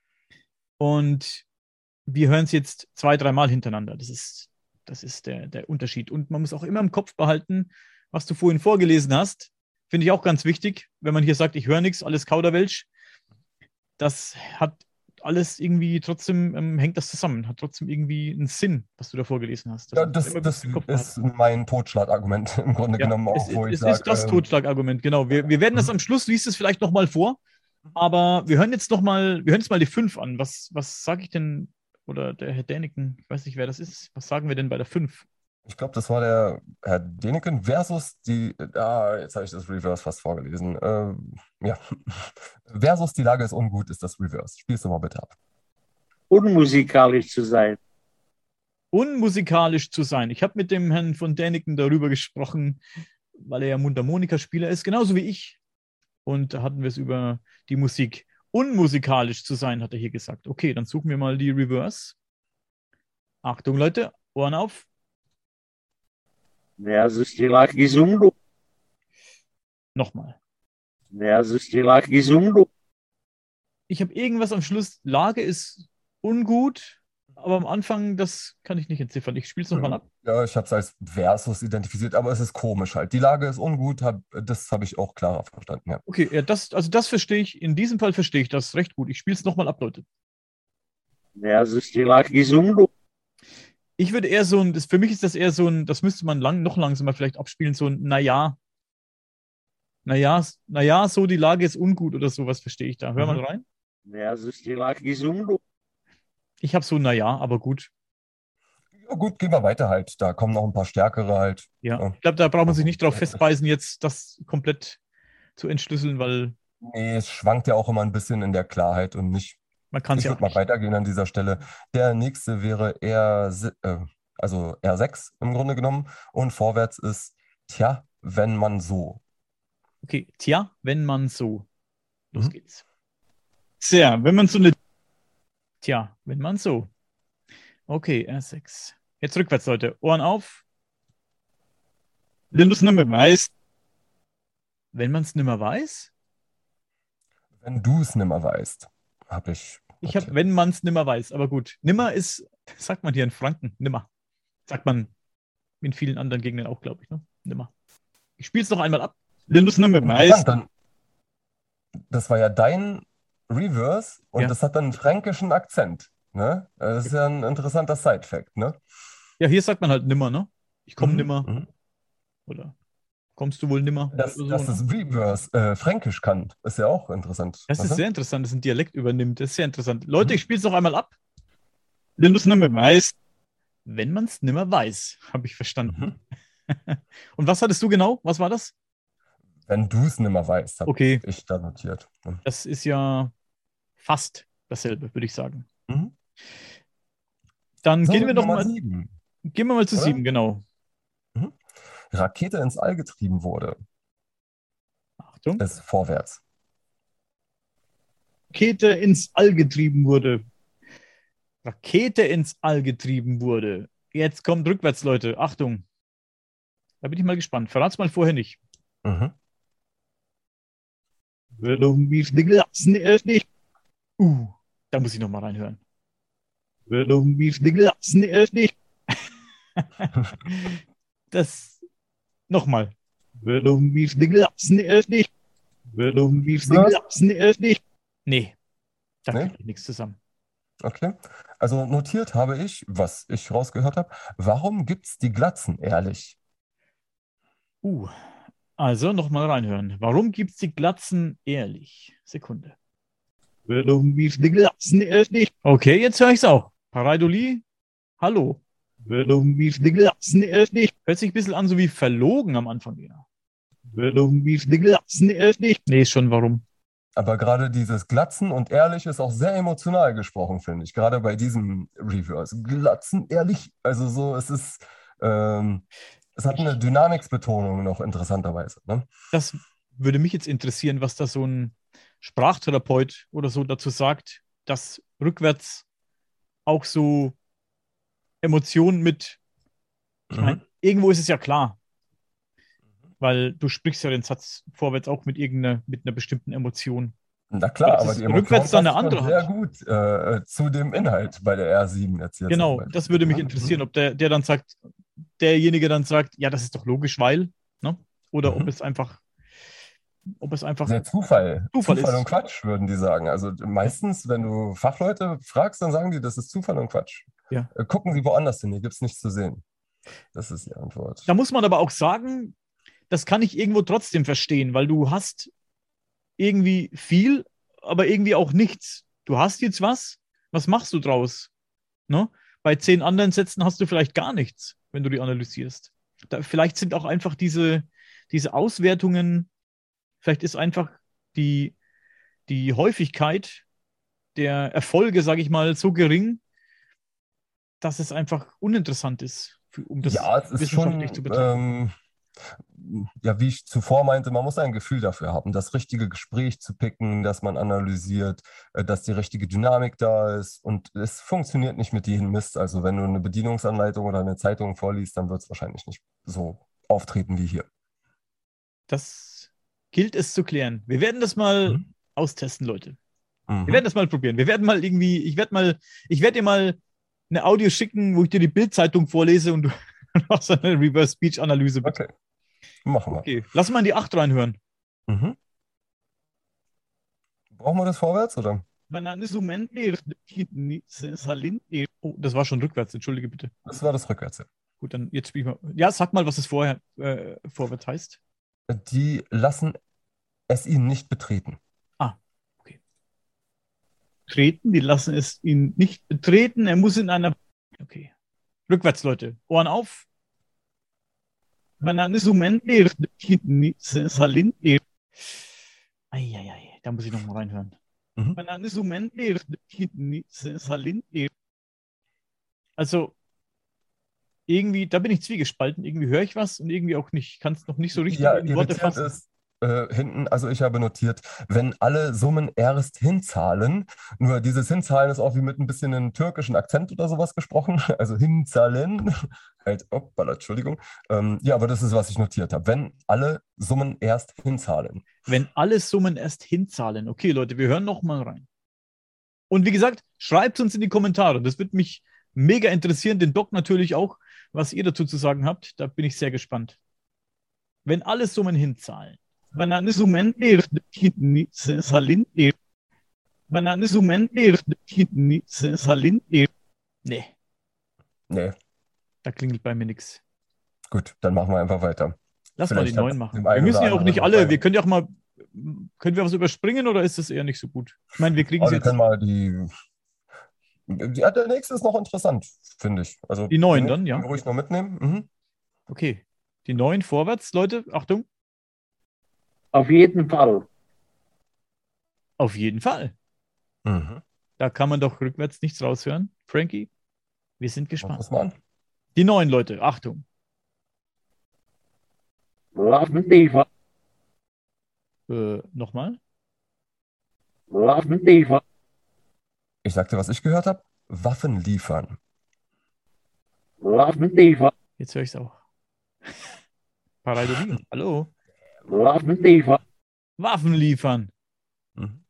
und wir hören es jetzt zwei, dreimal hintereinander. Das ist, das ist der, der Unterschied. Und man muss auch immer im Kopf behalten, was du vorhin vorgelesen hast. Finde ich auch ganz wichtig, wenn man hier sagt, ich höre nichts, alles Kauderwelsch. Das hat alles irgendwie trotzdem, ähm, hängt das zusammen, hat trotzdem irgendwie einen Sinn, was du da vorgelesen hast. Ja, muss man das, immer das im Kopf ist behalten. mein Totschlagargument im Grunde Ja, genommen es, auch, wo ich es ist sage, das ähm, Totschlagargument, genau. Wir, wir werden das mhm. am Schluss, liest es vielleicht nochmal vor, aber wir hören jetzt nochmal, wir hören jetzt mal die fünf an. Was, was sage ich denn, oder der Herr Däniken, ich weiß nicht, wer das ist, was sagen wir denn bei der fünf? Ich glaube, das war der Herr Deneken versus die, ah, jetzt habe ich das Reverse fast vorgelesen. Ähm, ja, versus die Lage ist ungut, ist das Reverse. Spielst du mal bitte ab. Unmusikalisch zu sein. Unmusikalisch zu sein. Ich habe mit dem Herrn von Däniken darüber gesprochen, weil er ja Mundharmonika-Spieler ist, genauso wie ich. Und da hatten wir es über die Musik. Unmusikalisch zu sein, hat er hier gesagt. Okay, dann suchen wir mal die Reverse. Achtung, Leute, Ohren auf. Versus die Lage ist ungut. Nochmal. Versus die Lage ist ungut. Ich habe irgendwas am Schluss. Lage ist ungut, aber am Anfang, das kann ich nicht entziffern. Ich spiele es nochmal ab. Ja, ich habe es als Versus identifiziert, aber es ist komisch halt. Die Lage ist ungut, hab, das habe ich auch klarer verstanden. Ja. Okay, ja, das, also das verstehe ich. In diesem Fall verstehe ich das recht gut. Ich spiele es nochmal ab, Leute. Versus die Lage ist ungut. Ich würde eher so ein, das, für mich ist das eher so ein, das müsste man lang, noch langsamer vielleicht abspielen, so ein, naja, naja, naja, so die Lage ist ungut oder sowas verstehe ich da. Hör Mhm. mal rein. Ja, es ist die Lage ist ungut. Ich habe so ein naja, aber gut. Ja, gut, gehen wir weiter halt. Da kommen noch ein paar stärkere halt. Ja, Ja. ich glaube, da braucht man sich nicht drauf Ja. festbeißen, jetzt das komplett zu entschlüsseln, weil Nee, es schwankt ja auch immer ein bisschen in der Klarheit und nicht. man kann es Ich ja auch würde mal nicht. weitergehen an dieser Stelle. Der nächste wäre R, si- äh, also R sechs im Grunde genommen. Und vorwärts ist, tja, wenn man so. Okay, tja, wenn man so. Los Mhm. geht's. Tja, wenn man so eine. Tja, wenn man so. Okay, R sechs. Jetzt rückwärts, Leute. Ohren auf. Wenn du es nicht mehr weißt. Wenn man es nicht mehr weiß? Wenn du es nimmer weißt, habe ich. Ich habe, notiert. wenn man es nimmer weiß. Aber gut. Nimmer ist, sagt man hier in Franken, nimmer. Sagt man in vielen anderen Gegenden auch, glaube ich. Ne? Nimmer. Ich spiele es noch einmal ab. Wenn du es nicht mehr Interessant, weißt. dann, das war ja dein Reverse und Ja. das hat dann einen fränkischen Akzent. Ne? Das ist ja ein interessanter Side-Fact, ne? Ja, hier sagt man halt nimmer, ne? Ich komme Mhm, nimmer. mhm. Oder kommst du wohl nimmer? Dass, oder so, dass ne? das Reverse äh, fränkisch kann, ist ja auch interessant. Das weißt ist du? sehr interessant, dass ein Dialekt übernimmt. Das ist sehr interessant. Leute, Mhm. ich spiele es noch einmal ab. Wenn du es nimmer weißt. Wenn man es nimmer weiß, habe ich verstanden. Mhm. Und was hattest du genau? Was war das? Wenn du es nimmer weißt, habe Okay, ich da notiert. Ne? das ist ja fast dasselbe, würde ich sagen. Mhm. Dann So, gehen wir doch Nummer mal, sieben. gehen wir mal zu Oder? sieben, genau. Mhm. Rakete ins All getrieben wurde, Achtung. ist vorwärts. Rakete ins All getrieben wurde. Rakete ins All getrieben wurde. Jetzt kommt rückwärts, Leute. Achtung. Da bin ich mal gespannt. Verrat's mal vorher nicht. Mhm. Warum ich die Glatzen erst nicht? Uh, da muss ich noch mal reinhören. Warum ich die Glatzen erst nicht? Das nochmal. Warum ich die Glatzen erst nicht? Warum ich die Was? Glatzen erst nicht? Nee, da Nee? kriege ich nichts zusammen. Okay. Also notiert habe ich, was ich rausgehört habe. Warum gibt's die Glatzen, ehrlich? Uh, also nochmal reinhören. Warum gibt's die Glatzen ehrlich? Sekunde. Warum gibt's die Glatzen erst nicht? Okay, jetzt höre ich's auch. Pareidoli, hallo. Warum gibt's die Glatzen erst nicht? Hört sich ein bisschen an, so wie verlogen am Anfang. Ja. Warum gibt's die Glatzen erst nicht? Nee, ist schon warum. Aber gerade dieses Glatzen und ehrlich ist auch sehr emotional gesprochen, finde ich. Gerade bei diesem Reverse. Glatzen, ehrlich. Also so, es ist, ähm, es hat eine Dynamiksbetonung noch interessanterweise. Ne? Das würde mich jetzt interessieren, was da so ein Sprachtherapeut oder so dazu sagt, dass rückwärts auch so Emotionen mit, ich Mhm. meine, irgendwo ist es ja klar, weil du sprichst ja den Satz vorwärts auch mit irgendeiner, mit einer bestimmten Emotion. Na klar, Dass aber es die Emotion rückwärts dann eine passt schon andere sehr hat. gut äh, zu dem Inhalt bei der R sieben jetzt. jetzt Genau, zum Beispiel, das würde mich ne? interessieren, ob der, der dann sagt, derjenige dann sagt, ja, das ist doch logisch, weil, ne? Oder ob Mhm. es einfach, ob es einfach Der Zufall. Zufall Zufall ist. und Quatsch, würden die sagen. Also meistens, wenn du Fachleute fragst, dann sagen die, das ist Zufall und Quatsch. Ja. Äh, Gucken Sie woanders hin, hier gibt es nichts zu sehen. Das ist die Antwort. Da muss man aber auch sagen, das kann ich irgendwo trotzdem verstehen, weil du hast irgendwie viel, aber irgendwie auch nichts. Du hast jetzt was, was machst du draus? Ne? Bei zehn anderen Sätzen hast du vielleicht gar nichts, wenn du die analysierst. Da, vielleicht sind auch einfach diese, diese Auswertungen, vielleicht ist einfach die, die Häufigkeit der Erfolge, sage ich mal, so gering, dass es einfach uninteressant ist, für, um das Ja, es ist wissenschaftlich schon, zu betrachten. ähm, ja, wie ich zuvor meinte, man muss ein Gefühl dafür haben, das richtige Gespräch zu picken, dass man analysiert, äh, dass die richtige Dynamik da ist. Und es funktioniert nicht mit jedem Mist. Also wenn du eine Bedienungsanleitung oder eine Zeitung vorliest, dann wird es wahrscheinlich nicht so auftreten wie hier. Das gilt es zu klären. Wir werden das mal Mhm. austesten, Leute. Mhm. Wir werden das mal probieren. Wir werden mal irgendwie, ich werde mal, ich werde dir mal eine Audio schicken, wo ich dir die Bild-Zeitung vorlese und du machst eine Reverse-Speech-Analyse bitte. Okay, machen wir. Okay, lass mal in die acht reinhören. Mhm. Brauchen wir das vorwärts, oder? Oh, das war schon rückwärts, entschuldige bitte. Das war das Rückwärts. Gut, dann jetzt spiel ich mal. Ja, sag mal, was es vorher äh, vorwärts heißt. Die lassen es ihn nicht betreten. Ah, okay. Treten, die lassen es ihn nicht betreten. Er muss in einer. Okay. Rückwärts, Leute. Ohren auf. Eieiei, da muss ich noch mal reinhören. Mhm. Also, irgendwie, da bin ich zwiegespalten. Irgendwie höre ich was und irgendwie auch nicht. Ich kann es noch nicht so richtig Ja, in Worte irritierend fassen. ist äh, hinten, also ich habe notiert, wenn alle Summen erst hinzahlen, nur dieses Hinzahlen ist auch wie mit ein bisschen einem türkischen Akzent oder sowas gesprochen, also hinzahlen, halt, hoppala, Entschuldigung. Ähm, ja, aber das ist, was ich notiert habe, wenn alle Summen erst hinzahlen. Wenn alle Summen erst hinzahlen. Okay, Leute, wir hören noch mal rein. Und wie gesagt, schreibt uns in die Kommentare. Das wird mich mega interessieren, den Doc natürlich auch, was ihr dazu zu sagen habt. Da bin ich sehr gespannt. Wenn alle Summen hinzahlen. Wenn alle Summen hinzahlen. Wenn alle Summen hinzahlen. Nee, Nee, da klingelt bei mir nichts. gut, dann machen wir einfach weiter. Lass mal die Vielleicht hat's neuen machen. dem Wir einen müssen oder ja auch anderen nicht alle, gefallen. wir können ja auch mal, können wir was überspringen oder ist das eher nicht so gut? Ich meine, wir kriegen Aber sie wir jetzt. können mal die, ja, der nächste ist noch interessant, finde ich. Also Die neuen nächsten dann, ja. können wir ruhig noch mitnehmen. Mhm. Okay, die neuen vorwärts, Leute, Achtung. Auf jeden Fall. Auf jeden Fall. Mhm. Da kann man doch rückwärts nichts raushören. Frankie, wir sind Mach gespannt. das mal an. Die neuen Leute, Achtung. Waffen liefern. Äh, nochmal. Waffen liefern. Ich sagte, was ich gehört habe. Waffen liefern. Waffen liefern. Jetzt höre ich es auch. Pareidolie, hallo. Waffen liefern. Waffen liefern. Mhm.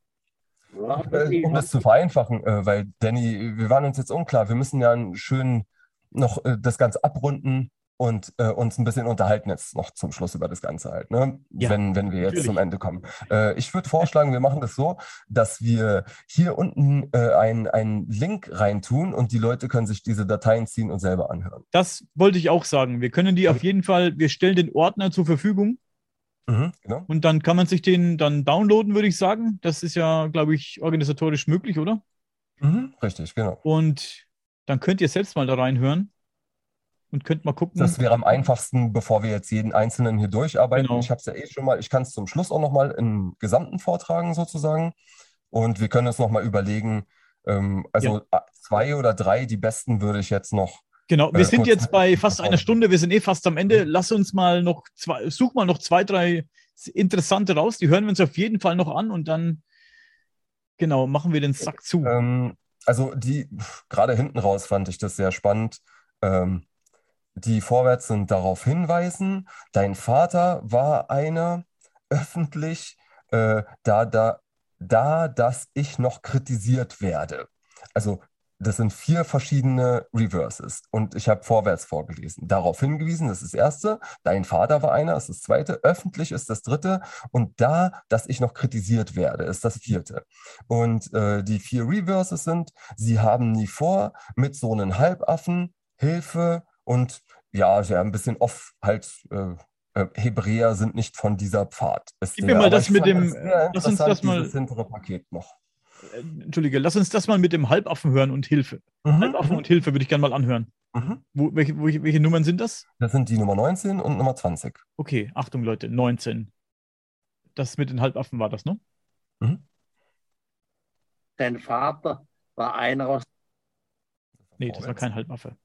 Waffen Äh, um liefern. das zu vereinfachen, äh, weil Danny, wir waren uns jetzt unklar. Wir müssen ja einen schön noch äh, das Ganze abrunden und äh, uns ein bisschen unterhalten jetzt noch zum Schluss über das Ganze halt, ne? Ja, wenn, wenn wir jetzt natürlich. zum Ende kommen. Äh, ich würde vorschlagen, wir machen das so, dass wir hier unten äh, einen, einen Link reintun und die Leute können sich diese Dateien ziehen und selber anhören. Das wollte ich auch sagen. Wir können die auf jeden Fall, wir stellen den Ordner zur Verfügung Mhm, genau. und dann kann man sich den dann downloaden, würde ich sagen. Das ist ja, glaube ich, organisatorisch möglich, oder? Mhm, richtig, genau. Und dann könnt ihr selbst mal da reinhören und könnt mal gucken. Das wäre am einfachsten, bevor wir jetzt jeden Einzelnen hier durcharbeiten. Genau. Ich habe es ja eh schon mal, ich kann es zum Schluss auch nochmal im Gesamten vortragen sozusagen. Und wir können uns nochmal überlegen, ähm, also a- zwei oder drei, die besten würde ich jetzt noch. Genau, wir äh, sind kurz jetzt bei mitnehmen, fast bevor einer wir- Stunde, wir sind eh fast am Ende. Lass uns mal noch zwei, such mal noch zwei, drei interessante raus. Die hören wir uns auf jeden Fall noch an und dann, genau, machen wir den Sack zu. Ähm, also die, pf, gerade hinten raus fand ich das sehr spannend. Ähm, die vorwärts sind darauf hinweisen, dein Vater war einer öffentlich, äh, da, da, da, dass ich noch kritisiert werde. Also das sind vier verschiedene Reverses und ich habe vorwärts vorgelesen. Darauf hingewiesen, das ist das erste, dein Vater war einer, ist das zweite, öffentlich ist das dritte und da, dass ich noch kritisiert werde, ist das vierte. Und äh, die vier Reverses sind, sie haben nie vor, mit so einem Halbaffen, Hilfe und ja, ja, ein bisschen off halt, äh, äh, Hebräer sind nicht von dieser Pfad. Ist Gib der, mir mal aber das ich mit fand dem, sehr äh, lass uns interessant, das mal, dieses hintere Paket noch. äh, Entschuldige, lass uns das mal mit dem Halbaffen hören und Hilfe. Mhm, Halbaffen mhm, und Hilfe würde ich gerne mal anhören. mhm. Wo, welche, welche, welche Nummern sind das? Das sind die Nummer neunzehn und Nummer zwanzig. Okay, Achtung Leute, neunzehn. Das mit den Halbaffen war das, ne? Mhm. Dein Vater war einer aus. Nee, das war Vorwärts. kein Halbaffe.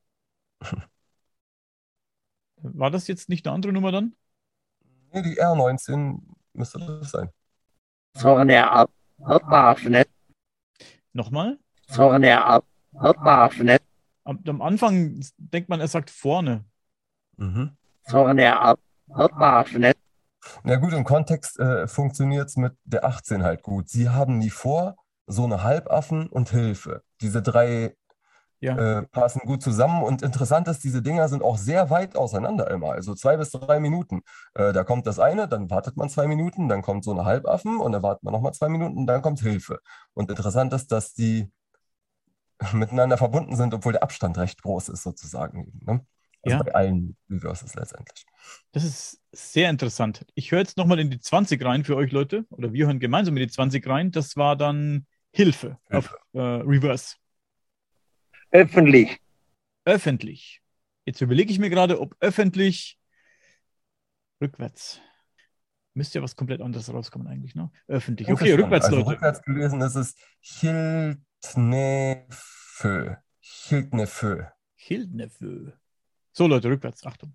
War das jetzt nicht eine andere Nummer dann? Nee, die R neunzehn müsste das sein. Zorne Waffen. Nochmal? Zorne Waffen. Am, am Anfang denkt man, er sagt vorne. Mhm. Zorne Waffen. Na gut, im Kontext äh, funktioniert es mit der achtzehn halt gut. Sie haben nie vor, so eine Halbaffen und Hilfe. Diese drei Ja. äh, passen gut zusammen. Und interessant ist, diese Dinger sind auch sehr weit auseinander immer, also zwei bis drei Minuten. Äh, da kommt das eine, dann wartet man zwei Minuten, dann kommt so eine Halbaffen und dann wartet man nochmal zwei Minuten, dann kommt Hilfe. Und interessant ist, dass die miteinander verbunden sind, obwohl der Abstand recht groß ist, sozusagen. Ne? Also Ja, bei allen Reverses letztendlich. das ist sehr interessant. Ich höre jetzt nochmal in die zwanzig rein für euch Leute, oder wir hören gemeinsam in die zwanzig rein. Das war dann Hilfe auf Hilfe. äh, Reverse. Öffentlich. Öffentlich. Jetzt überlege ich mir gerade, ob öffentlich rückwärts. Müsste ja was komplett anderes rauskommen eigentlich, ne? Öffentlich. Denke Okay, schon. rückwärts, Also Leute. rückwärts gelesen ist es Hildnefö. Hildnefö. Hildnefö. So, Leute, rückwärts. Achtung.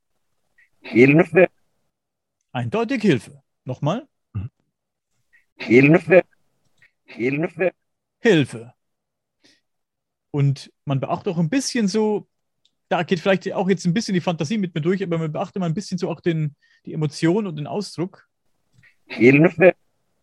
Hilfe. Eindeutig Hilfe. Nochmal. Hilfe. Hilfe. Hilfe. Und man beachtet auch ein bisschen so, da geht vielleicht auch jetzt ein bisschen die Fantasie mit mir durch, aber man beachtet mal ein bisschen so auch den, die Emotion und den Ausdruck. Hilfe.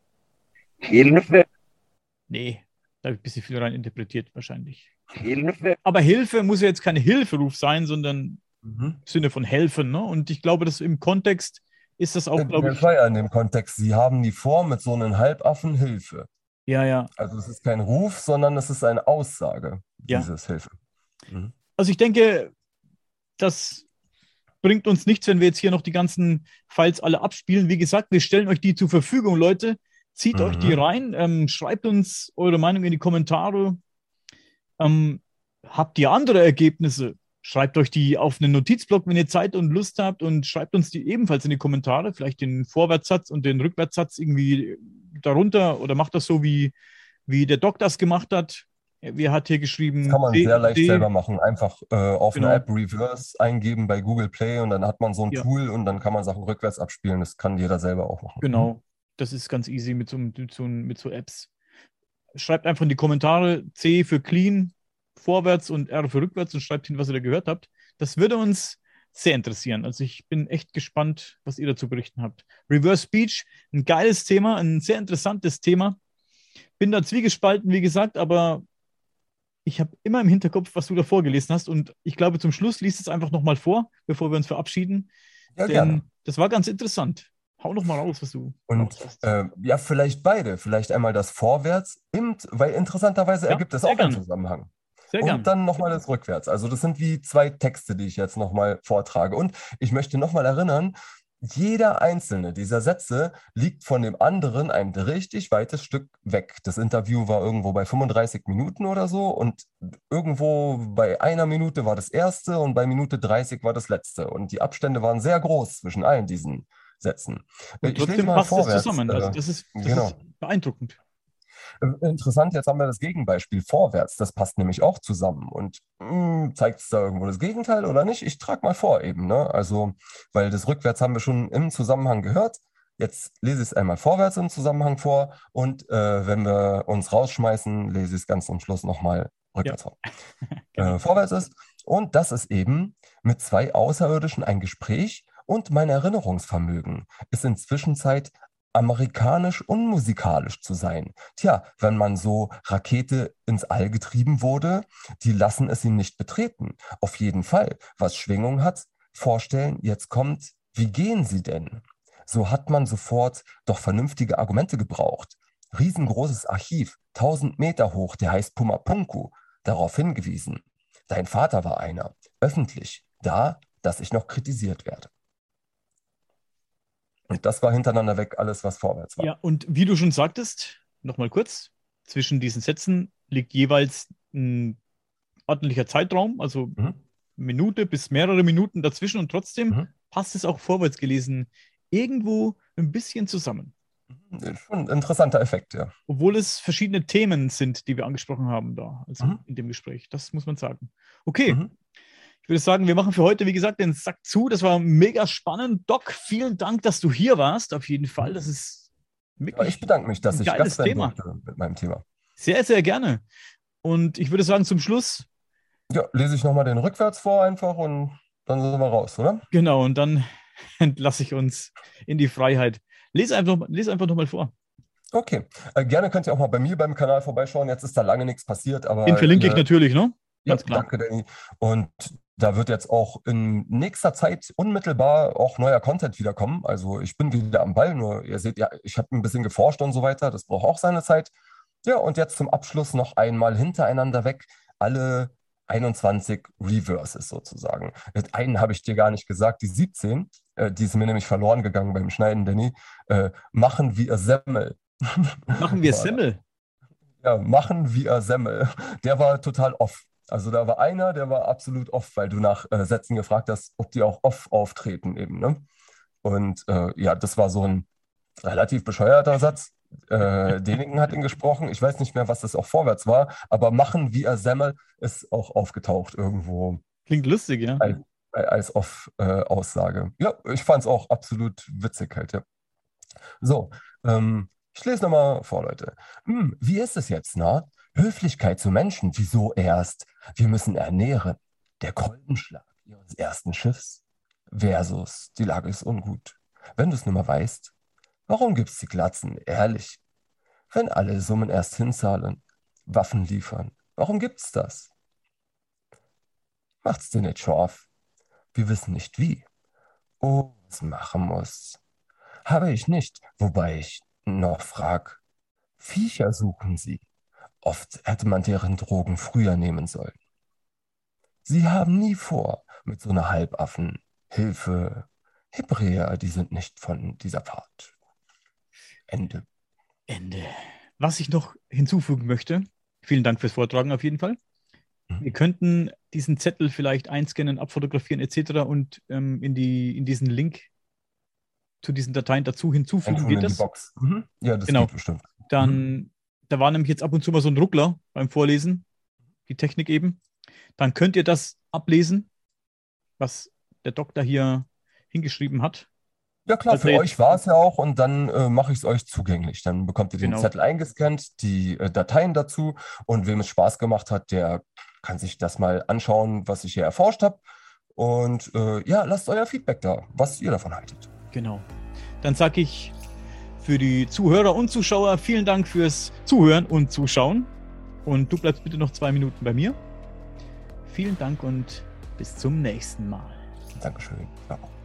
Hilfe. Nee, da habe ich ein bisschen viel rein interpretiert wahrscheinlich. Hilfe. Aber Hilfe muss ja jetzt kein Hilferuf sein, sondern Mhm. im Sinne von helfen. Ne? Und ich glaube, dass im Kontext ist das auch, glaube Das ich, war ja in dem Kontext, sie haben die Form mit so einem Halbaffen Hilfe. ja, ja, Also es ist kein Ruf, sondern es ist eine Aussage, ja. dieses Hilfe. Mhm. Also ich denke, das bringt uns nichts, wenn wir jetzt hier noch die ganzen Files alle abspielen. Wie gesagt, wir stellen euch die zur Verfügung, Leute. Zieht Mhm. euch die rein, ähm, schreibt uns eure Meinung in die Kommentare. Ähm, habt ihr andere Ergebnisse? Schreibt euch die auf einen Notizblock, wenn ihr Zeit und Lust habt, und schreibt uns die ebenfalls in die Kommentare. Vielleicht den Vorwärtssatz und den Rückwärtssatz irgendwie darunter, oder macht das so, wie, wie der Doc das gemacht hat. Wer hat hier geschrieben? Das kann man C- sehr leicht C- selber machen. Einfach äh, auf Genau. eine App Reverse eingeben bei Google Play und dann hat man so ein Ja. Tool und dann kann man Sachen rückwärts abspielen. Das kann jeder selber auch machen. Genau, das ist ganz easy mit so, mit so, mit so Apps. Schreibt einfach in die Kommentare C für Clean, vorwärts, und R für rückwärts, und schreibt hin, was ihr da gehört habt. Das würde uns sehr interessieren. Also ich bin echt gespannt, was ihr dazu berichten habt. Reverse Speech, ein geiles Thema, ein sehr interessantes Thema. Bin da zwiegespalten, wie gesagt, aber ich habe immer im Hinterkopf, was du da vorgelesen hast, und ich glaube, zum Schluss liest es einfach nochmal vor, bevor wir uns verabschieden. Ja, Denn gerne. das war ganz interessant. Hau noch mal raus, was du Und raus hast. äh, ja, vielleicht beide. Vielleicht einmal das Vorwärts, im, weil interessanterweise Ja, ergibt es sehr auch einen gerne. Zusammenhang. Sehr Und gerne. dann nochmal das Rückwärts. Also das sind wie zwei Texte, die ich jetzt nochmal vortrage. Und ich möchte nochmal erinnern, jeder einzelne dieser Sätze liegt von dem anderen ein richtig weites Stück weg. Das Interview war irgendwo bei fünfunddreißig Minuten oder so und irgendwo bei einer Minute war das erste und bei Minute dreißig war das letzte. Und die Abstände waren sehr groß zwischen allen diesen Sätzen. Und Ich lese trotzdem mal passt es vorwärts. zusammen. Also äh, das ist, das genau. ist beeindruckend. Interessant, jetzt haben wir das Gegenbeispiel vorwärts. Das passt nämlich auch zusammen. Und mh, zeigt es da irgendwo das Gegenteil oder nicht? Ich trage mal vor eben. Ne? Also, weil das rückwärts haben wir schon im Zusammenhang gehört. Jetzt lese ich es einmal vorwärts im Zusammenhang vor. Und äh, wenn wir uns rausschmeißen, lese ich es ganz zum Schluss nochmal rückwärts vor. Genau. Äh, vorwärts ist. Und das ist eben mit zwei Außerirdischen ein Gespräch, und mein Erinnerungsvermögen ist inzwischen Zeit amerikanisch unmusikalisch zu sein. Tja, wenn man so Rakete ins All getrieben wurde, die lassen es ihn nicht betreten. Auf jeden Fall, was Schwingung hat, vorstellen, jetzt kommt, wie gehen sie denn? So hat man sofort doch vernünftige Argumente gebraucht. Riesengroßes Archiv, tausend Meter hoch, der heißt Pumapunku, darauf hingewiesen. Dein Vater war einer, öffentlich, da, dass ich noch kritisiert werde. Und das war hintereinander weg alles, was vorwärts war. Ja, und wie du schon sagtest, nochmal kurz, zwischen diesen Sätzen liegt jeweils ein ordentlicher Zeitraum, also Mhm. Minute bis mehrere Minuten dazwischen, und trotzdem Mhm. passt es auch vorwärts gelesen irgendwo ein bisschen zusammen. Schon ein interessanter Effekt, ja. Obwohl es verschiedene Themen sind, die wir angesprochen haben da, also Mhm. in dem Gespräch. Das muss man sagen. Okay. Mhm. Ich würde sagen, wir machen für heute, wie gesagt, den Sack zu. Das war mega spannend. Doc, vielen Dank, dass du hier warst. Auf jeden Fall. Das ist Ja, wirklich ich bedanke mich, dass ein ich geiles Gast sein Thema. durfte mit meinem Thema. Sehr, sehr gerne. Und ich würde sagen, zum Schluss, Ja, lese ich nochmal den rückwärts vor einfach und dann sind wir raus, oder? genau, und dann entlasse ich uns in die Freiheit. Lese einfach, lese einfach nochmal vor. Okay. Äh, gerne könnt ihr auch mal bei mir beim Kanal vorbeischauen. Jetzt ist da lange nichts passiert, aber Den verlinke ich ihr, natürlich, ne? Ja, ganz klar. danke, Danny. Und da wird jetzt auch in nächster Zeit unmittelbar auch neuer Content wiederkommen. Also ich bin wieder am Ball, nur ihr seht ja, ich habe ein bisschen geforscht und so weiter. Das braucht auch seine Zeit. Ja, und jetzt zum Abschluss noch einmal hintereinander weg alle einundzwanzig Reverses sozusagen. Den einen habe ich dir gar nicht gesagt, die siebzehn, äh, die ist mir nämlich verloren gegangen beim Schneiden, Danny. Äh, machen wir Semmel. Machen wir War da. Semmel. Ja, machen wir Semmel. Der war total off. Also da war einer, der war absolut off, weil du nach äh, Sätzen gefragt hast, ob die auch off auftreten eben, ne? Und äh, ja, das war so ein relativ bescheuerter Satz. Äh, Deniken hat ihn gesprochen. Ich weiß nicht mehr, was das auch vorwärts war, aber machen wir Semmel ist auch aufgetaucht irgendwo Klingt lustig, ja. als, als Off-Aussage. Ja, ich fand es auch absolut witzig halt, ja. So, ähm, ich lese nochmal vor, Leute. Hm, wie ist es jetzt, na? Höflichkeit zu Menschen, wieso erst? Wir müssen ernähren. Der Kolbenschlag ihres ersten Schiffs versus die Lage ist ungut. Wenn du es nun mal weißt, warum gibt's die Glatzen? Ehrlich. Wenn alle Summen erst hinzahlen, Waffen liefern, warum gibt's das? Macht's dir nicht scharf. Wir wissen nicht wie. Oh, was machen muss. Habe ich nicht, wobei ich noch frag. Viecher suchen sie. Oft hätte man deren Drogen früher nehmen sollen. Sie haben nie vor, mit so einer Halbaffen. Hilfe. Hebräer, die sind nicht von dieser Fahrt. Ende. Ende. Was ich noch hinzufügen möchte, vielen Dank fürs Vortragen auf jeden Fall. Wir könnten diesen Zettel vielleicht einscannen, abfotografieren et cetera und ähm, in, die, in diesen Link zu diesen Dateien dazu hinzufügen. Einfach Geht in die das? Box. Mhm. Ja, das Genau. geht bestimmt. Dann, Mhm. da war nämlich jetzt ab und zu mal so ein Ruckler beim Vorlesen, die Technik eben. Dann könnt ihr das ablesen, was der Doktor hier hingeschrieben hat. Ja klar, Also für jetzt- euch war es ja auch und dann äh, mache ich es euch zugänglich. Dann bekommt ihr den Genau. Zettel eingescannt, die äh, Dateien dazu und wem es Spaß gemacht hat, der kann sich das mal anschauen, was ich hier erforscht habe. Und äh, ja, lasst euer Feedback da, was ihr davon haltet. Genau. Dann sage ich für die Zuhörer und Zuschauer vielen Dank fürs Zuhören und Zuschauen. Und du bleibst bitte noch zwei Minuten bei mir. Vielen Dank und bis zum nächsten Mal. Dankeschön. Ja.